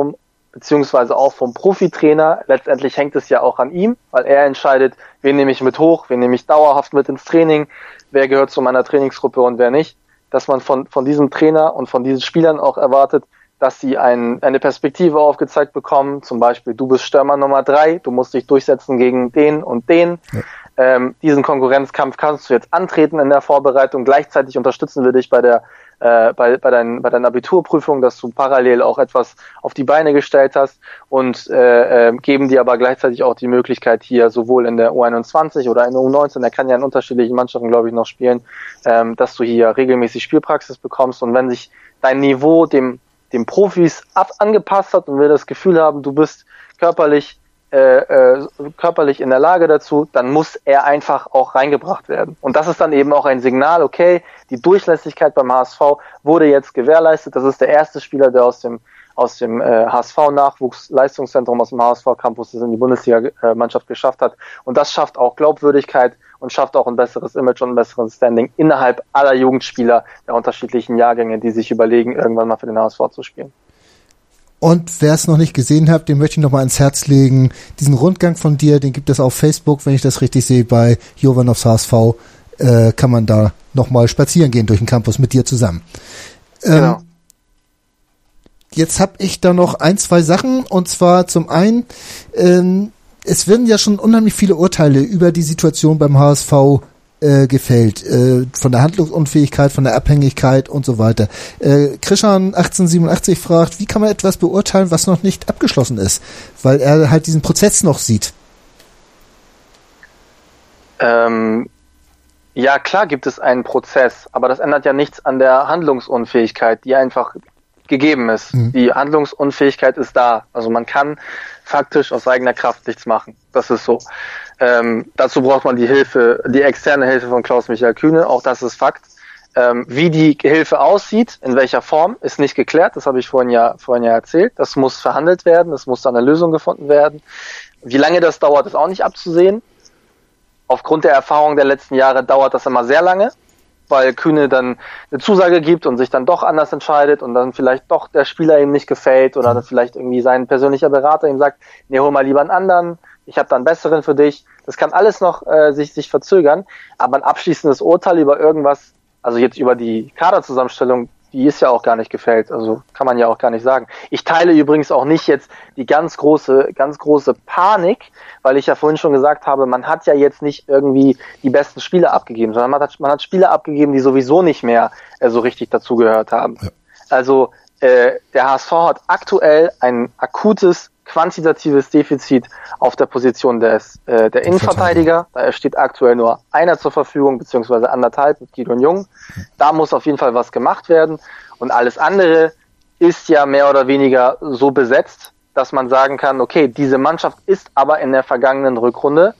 beziehungsweise auch vom Profitrainer. Letztendlich hängt es ja auch an ihm, weil er entscheidet, wen nehme ich mit hoch, wen nehme ich dauerhaft mit ins Training, wer gehört zu meiner Trainingsgruppe und wer nicht. Dass man von, von diesem Trainer und von diesen Spielern auch erwartet, dass sie ein, eine Perspektive aufgezeigt bekommen, zum Beispiel, du bist Stürmer Nummer drei, du musst dich durchsetzen gegen den und den. Ja. Ähm, diesen Konkurrenzkampf kannst du jetzt antreten in der Vorbereitung. Gleichzeitig unterstützen wir dich bei der äh, bei, bei, dein, bei deiner Abiturprüfung, dass du parallel auch etwas auf die Beine gestellt hast und äh, äh, geben dir aber gleichzeitig auch die Möglichkeit, hier sowohl in der U einundzwanzig oder in der U neunzehn, er kann ja in unterschiedlichen Mannschaften, glaube ich, noch spielen, ähm, dass du hier regelmäßig Spielpraxis bekommst. Und wenn sich dein Niveau dem dem Profis ab angepasst hat und wir das Gefühl haben, du bist körperlich äh, äh, körperlich in der Lage dazu, dann muss er einfach auch reingebracht werden. Und das ist dann eben auch ein Signal, okay, die Durchlässigkeit beim H S V wurde jetzt gewährleistet. Das ist der erste Spieler, der aus dem aus dem äh, H S V-Nachwuchsleistungszentrum, aus dem H S V-Campus das in die Bundesliga-Mannschaft geschafft hat. Und das schafft auch Glaubwürdigkeit und schafft auch ein besseres Image und ein besseres Standing innerhalb aller Jugendspieler der unterschiedlichen Jahrgänge, die sich überlegen, irgendwann mal für den H S V zu spielen. Und wer es noch nicht gesehen hat, den möchte ich noch mal ans Herz legen. Diesen Rundgang von dir, den gibt es auf Facebook, wenn ich das richtig sehe, bei Jovanovs H S V, äh, kann man da noch mal spazieren gehen durch den Campus mit dir zusammen. Ähm, genau. Jetzt habe ich da noch ein, zwei Sachen, und zwar zum einen, ähm, es werden ja schon unheimlich viele Urteile über die Situation beim H S V äh, gefällt, äh, von der Handlungsunfähigkeit, von der Abhängigkeit und so weiter. Äh, Krishan achtzehnhundertsiebenundachtzig fragt, wie kann man etwas beurteilen, was noch nicht abgeschlossen ist, weil er halt diesen Prozess noch sieht. Ähm, ja, klar gibt es einen Prozess, aber das ändert ja nichts an der Handlungsunfähigkeit, die einfach gegeben ist. Mhm. Die Handlungsunfähigkeit ist da. Also man kann faktisch aus eigener Kraft nichts machen. Das ist so. Ähm, dazu braucht man die Hilfe, die externe Hilfe von Klaus-Michael Kühne. Auch das ist Fakt. Ähm, wie die Hilfe aussieht, in welcher Form, ist nicht geklärt. Das habe ich vorhin ja, vorhin ja erzählt. Das muss verhandelt werden. Es muss dann eine Lösung gefunden werden. Wie lange das dauert, ist auch nicht abzusehen. Aufgrund der Erfahrung der letzten Jahre dauert das immer sehr lange, weil Kühne dann eine Zusage gibt und sich dann doch anders entscheidet und dann vielleicht doch der Spieler ihm nicht gefällt oder dann vielleicht irgendwie sein persönlicher Berater ihm sagt, nee, hol mal lieber einen anderen, ich habe da einen besseren für dich. Das kann alles noch äh, sich sich verzögern, aber ein abschließendes Urteil über irgendwas, also jetzt über die Kaderzusammenstellung, die ist ja auch gar nicht gefällt, also kann man ja auch gar nicht sagen. Ich teile übrigens auch nicht jetzt die ganz große, ganz große Panik, weil ich ja vorhin schon gesagt habe, man hat ja jetzt nicht irgendwie die besten Spieler abgegeben, sondern man hat, man hat Spieler abgegeben, die sowieso nicht mehr äh, so richtig dazugehört haben. Ja. Also äh, der H S V hat aktuell ein akutes quantitatives Defizit auf der Position des äh, der Innenverteidiger. Da steht aktuell nur einer zur Verfügung, beziehungsweise anderthalb mit Gideon Jung. Da muss auf jeden Fall was gemacht werden. Und alles andere ist ja mehr oder weniger so besetzt, dass man sagen kann, okay, diese Mannschaft ist aber in der vergangenen Rückrunde,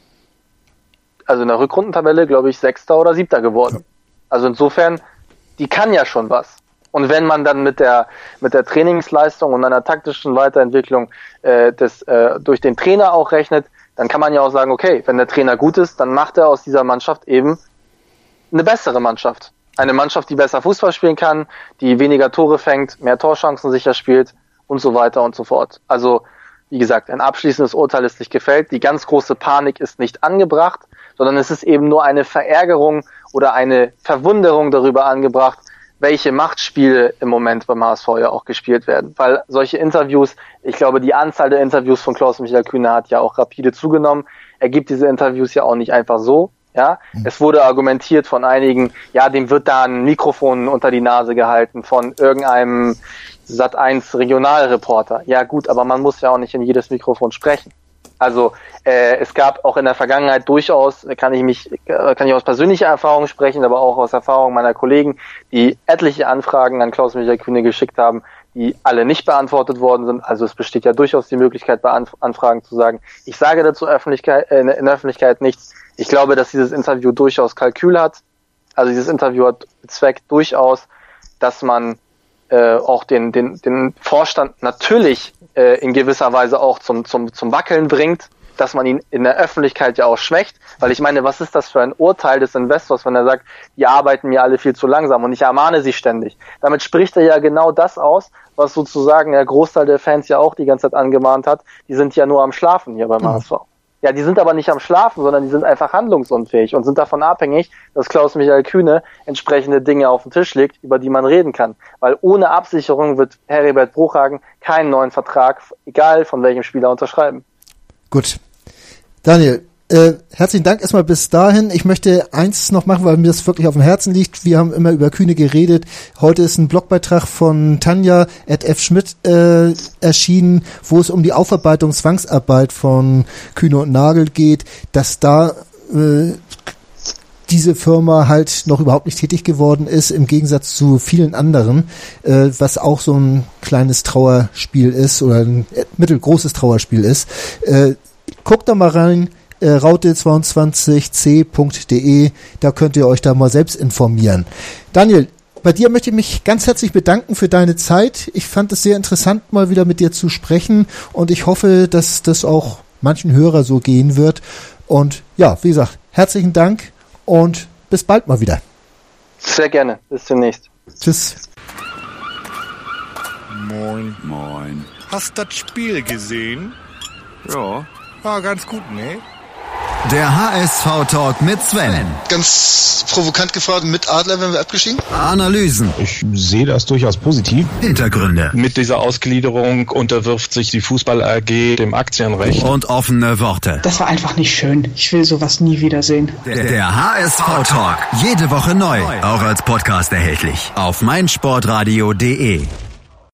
also in der Rückrundentabelle, glaube ich, Sechster oder Siebter geworden. Also insofern, die kann ja schon was. Und wenn man dann mit der mit der Trainingsleistung und einer taktischen Weiterentwicklung äh, des äh, durch den Trainer auch rechnet, dann kann man ja auch sagen, okay, wenn der Trainer gut ist, dann macht er aus dieser Mannschaft eben eine bessere Mannschaft. Eine Mannschaft, die besser Fußball spielen kann, die weniger Tore fängt, mehr Torchancen sicher spielt und so weiter und so fort. Also, wie gesagt, ein abschließendes Urteil ist nicht gefällt. Die ganz große Panik ist nicht angebracht, sondern es ist eben nur eine Verärgerung oder eine Verwunderung darüber angebracht, welche Machtspiele im Moment beim H S V ja auch gespielt werden. Weil solche Interviews, ich glaube, die Anzahl der Interviews von Klaus-Michael Kühne hat ja auch rapide zugenommen. Er gibt diese Interviews ja auch nicht einfach so. Ja, mhm. Es wurde argumentiert von einigen, ja, dem wird da ein Mikrofon unter die Nase gehalten von irgendeinem Sat eins Regionalreporter. Ja gut, aber man muss ja auch nicht in jedes Mikrofon sprechen. Also äh, es gab auch in der Vergangenheit durchaus, kann ich mich, kann ich aus persönlicher Erfahrung sprechen, aber auch aus Erfahrung meiner Kollegen, die etliche Anfragen an Klaus-Michael Kühne geschickt haben, die alle nicht beantwortet worden sind. Also es besteht ja durchaus die Möglichkeit, bei Anf- Anfragen zu sagen, ich sage dazu Öffentlichkeit, äh, in der Öffentlichkeit nichts. Ich glaube, dass dieses Interview durchaus Kalkül hat. Also dieses Interview hat bezweckt durchaus, dass man äh, auch den, den, den Vorstand natürlich äh, in gewisser Weise auch zum, zum, zum Wackeln bringt. dass man ihn in der Öffentlichkeit ja auch schwächt, weil ich meine, was ist das für ein Urteil des Investors, wenn er sagt, die arbeiten mir alle viel zu langsam und ich ermahne sie ständig. Damit spricht er ja genau das aus, was sozusagen der Großteil der Fans ja auch die ganze Zeit angemahnt hat. Die sind ja nur am Schlafen hier beim mhm. H S V. Ja, die sind aber nicht am Schlafen, sondern die sind einfach handlungsunfähig und sind davon abhängig, dass Klaus-Michael Kühne entsprechende Dinge auf den Tisch legt, über die man reden kann. Weil ohne Absicherung wird Heribert Bruchhagen keinen neuen Vertrag, egal von welchem Spieler, unterschreiben. Gut. Daniel, äh, herzlichen Dank erstmal bis dahin. Ich möchte eins noch machen, weil mir das wirklich auf dem Herzen liegt. Wir haben immer über Kühne geredet. Heute ist ein Blogbeitrag von Tanja at F. Schmidt äh, erschienen, wo es um die Aufarbeitung Zwangsarbeit von Kühne und Nagel geht, dass da äh, diese Firma halt noch überhaupt nicht tätig geworden ist, im Gegensatz zu vielen anderen, äh, was auch so ein kleines Trauerspiel ist oder ein mittelgroßes Trauerspiel ist. Äh, guckt da mal rein, äh, raute zweiundzwanzig c punkt de, da könnt ihr euch da mal selbst informieren. Daniel, bei dir möchte ich mich ganz herzlich bedanken für deine Zeit. Ich fand es sehr interessant, mal wieder mit dir zu sprechen und ich hoffe, dass das auch manchen Hörer so gehen wird. Und ja, wie gesagt, herzlichen Dank und bis bald mal wieder. Sehr gerne. Bis zunächst. Tschüss. Moin. Moin. Hast das Spiel gesehen? Ja. War ganz gut, ne? Der H S V-Talk mit Sven. Ganz provokant gefragt, mit Adler wären wir abgestiegen? Analysen. Ich sehe das durchaus positiv. Hintergründe. Mit dieser Ausgliederung unterwirft sich die Fußball A G dem Aktienrecht. Und offene Worte. Das war einfach nicht schön. Ich will sowas nie wiedersehen. Der, der H S V-Talk. Jede Woche neu. Auch als Podcast erhältlich. Auf meinsportradio punkt de.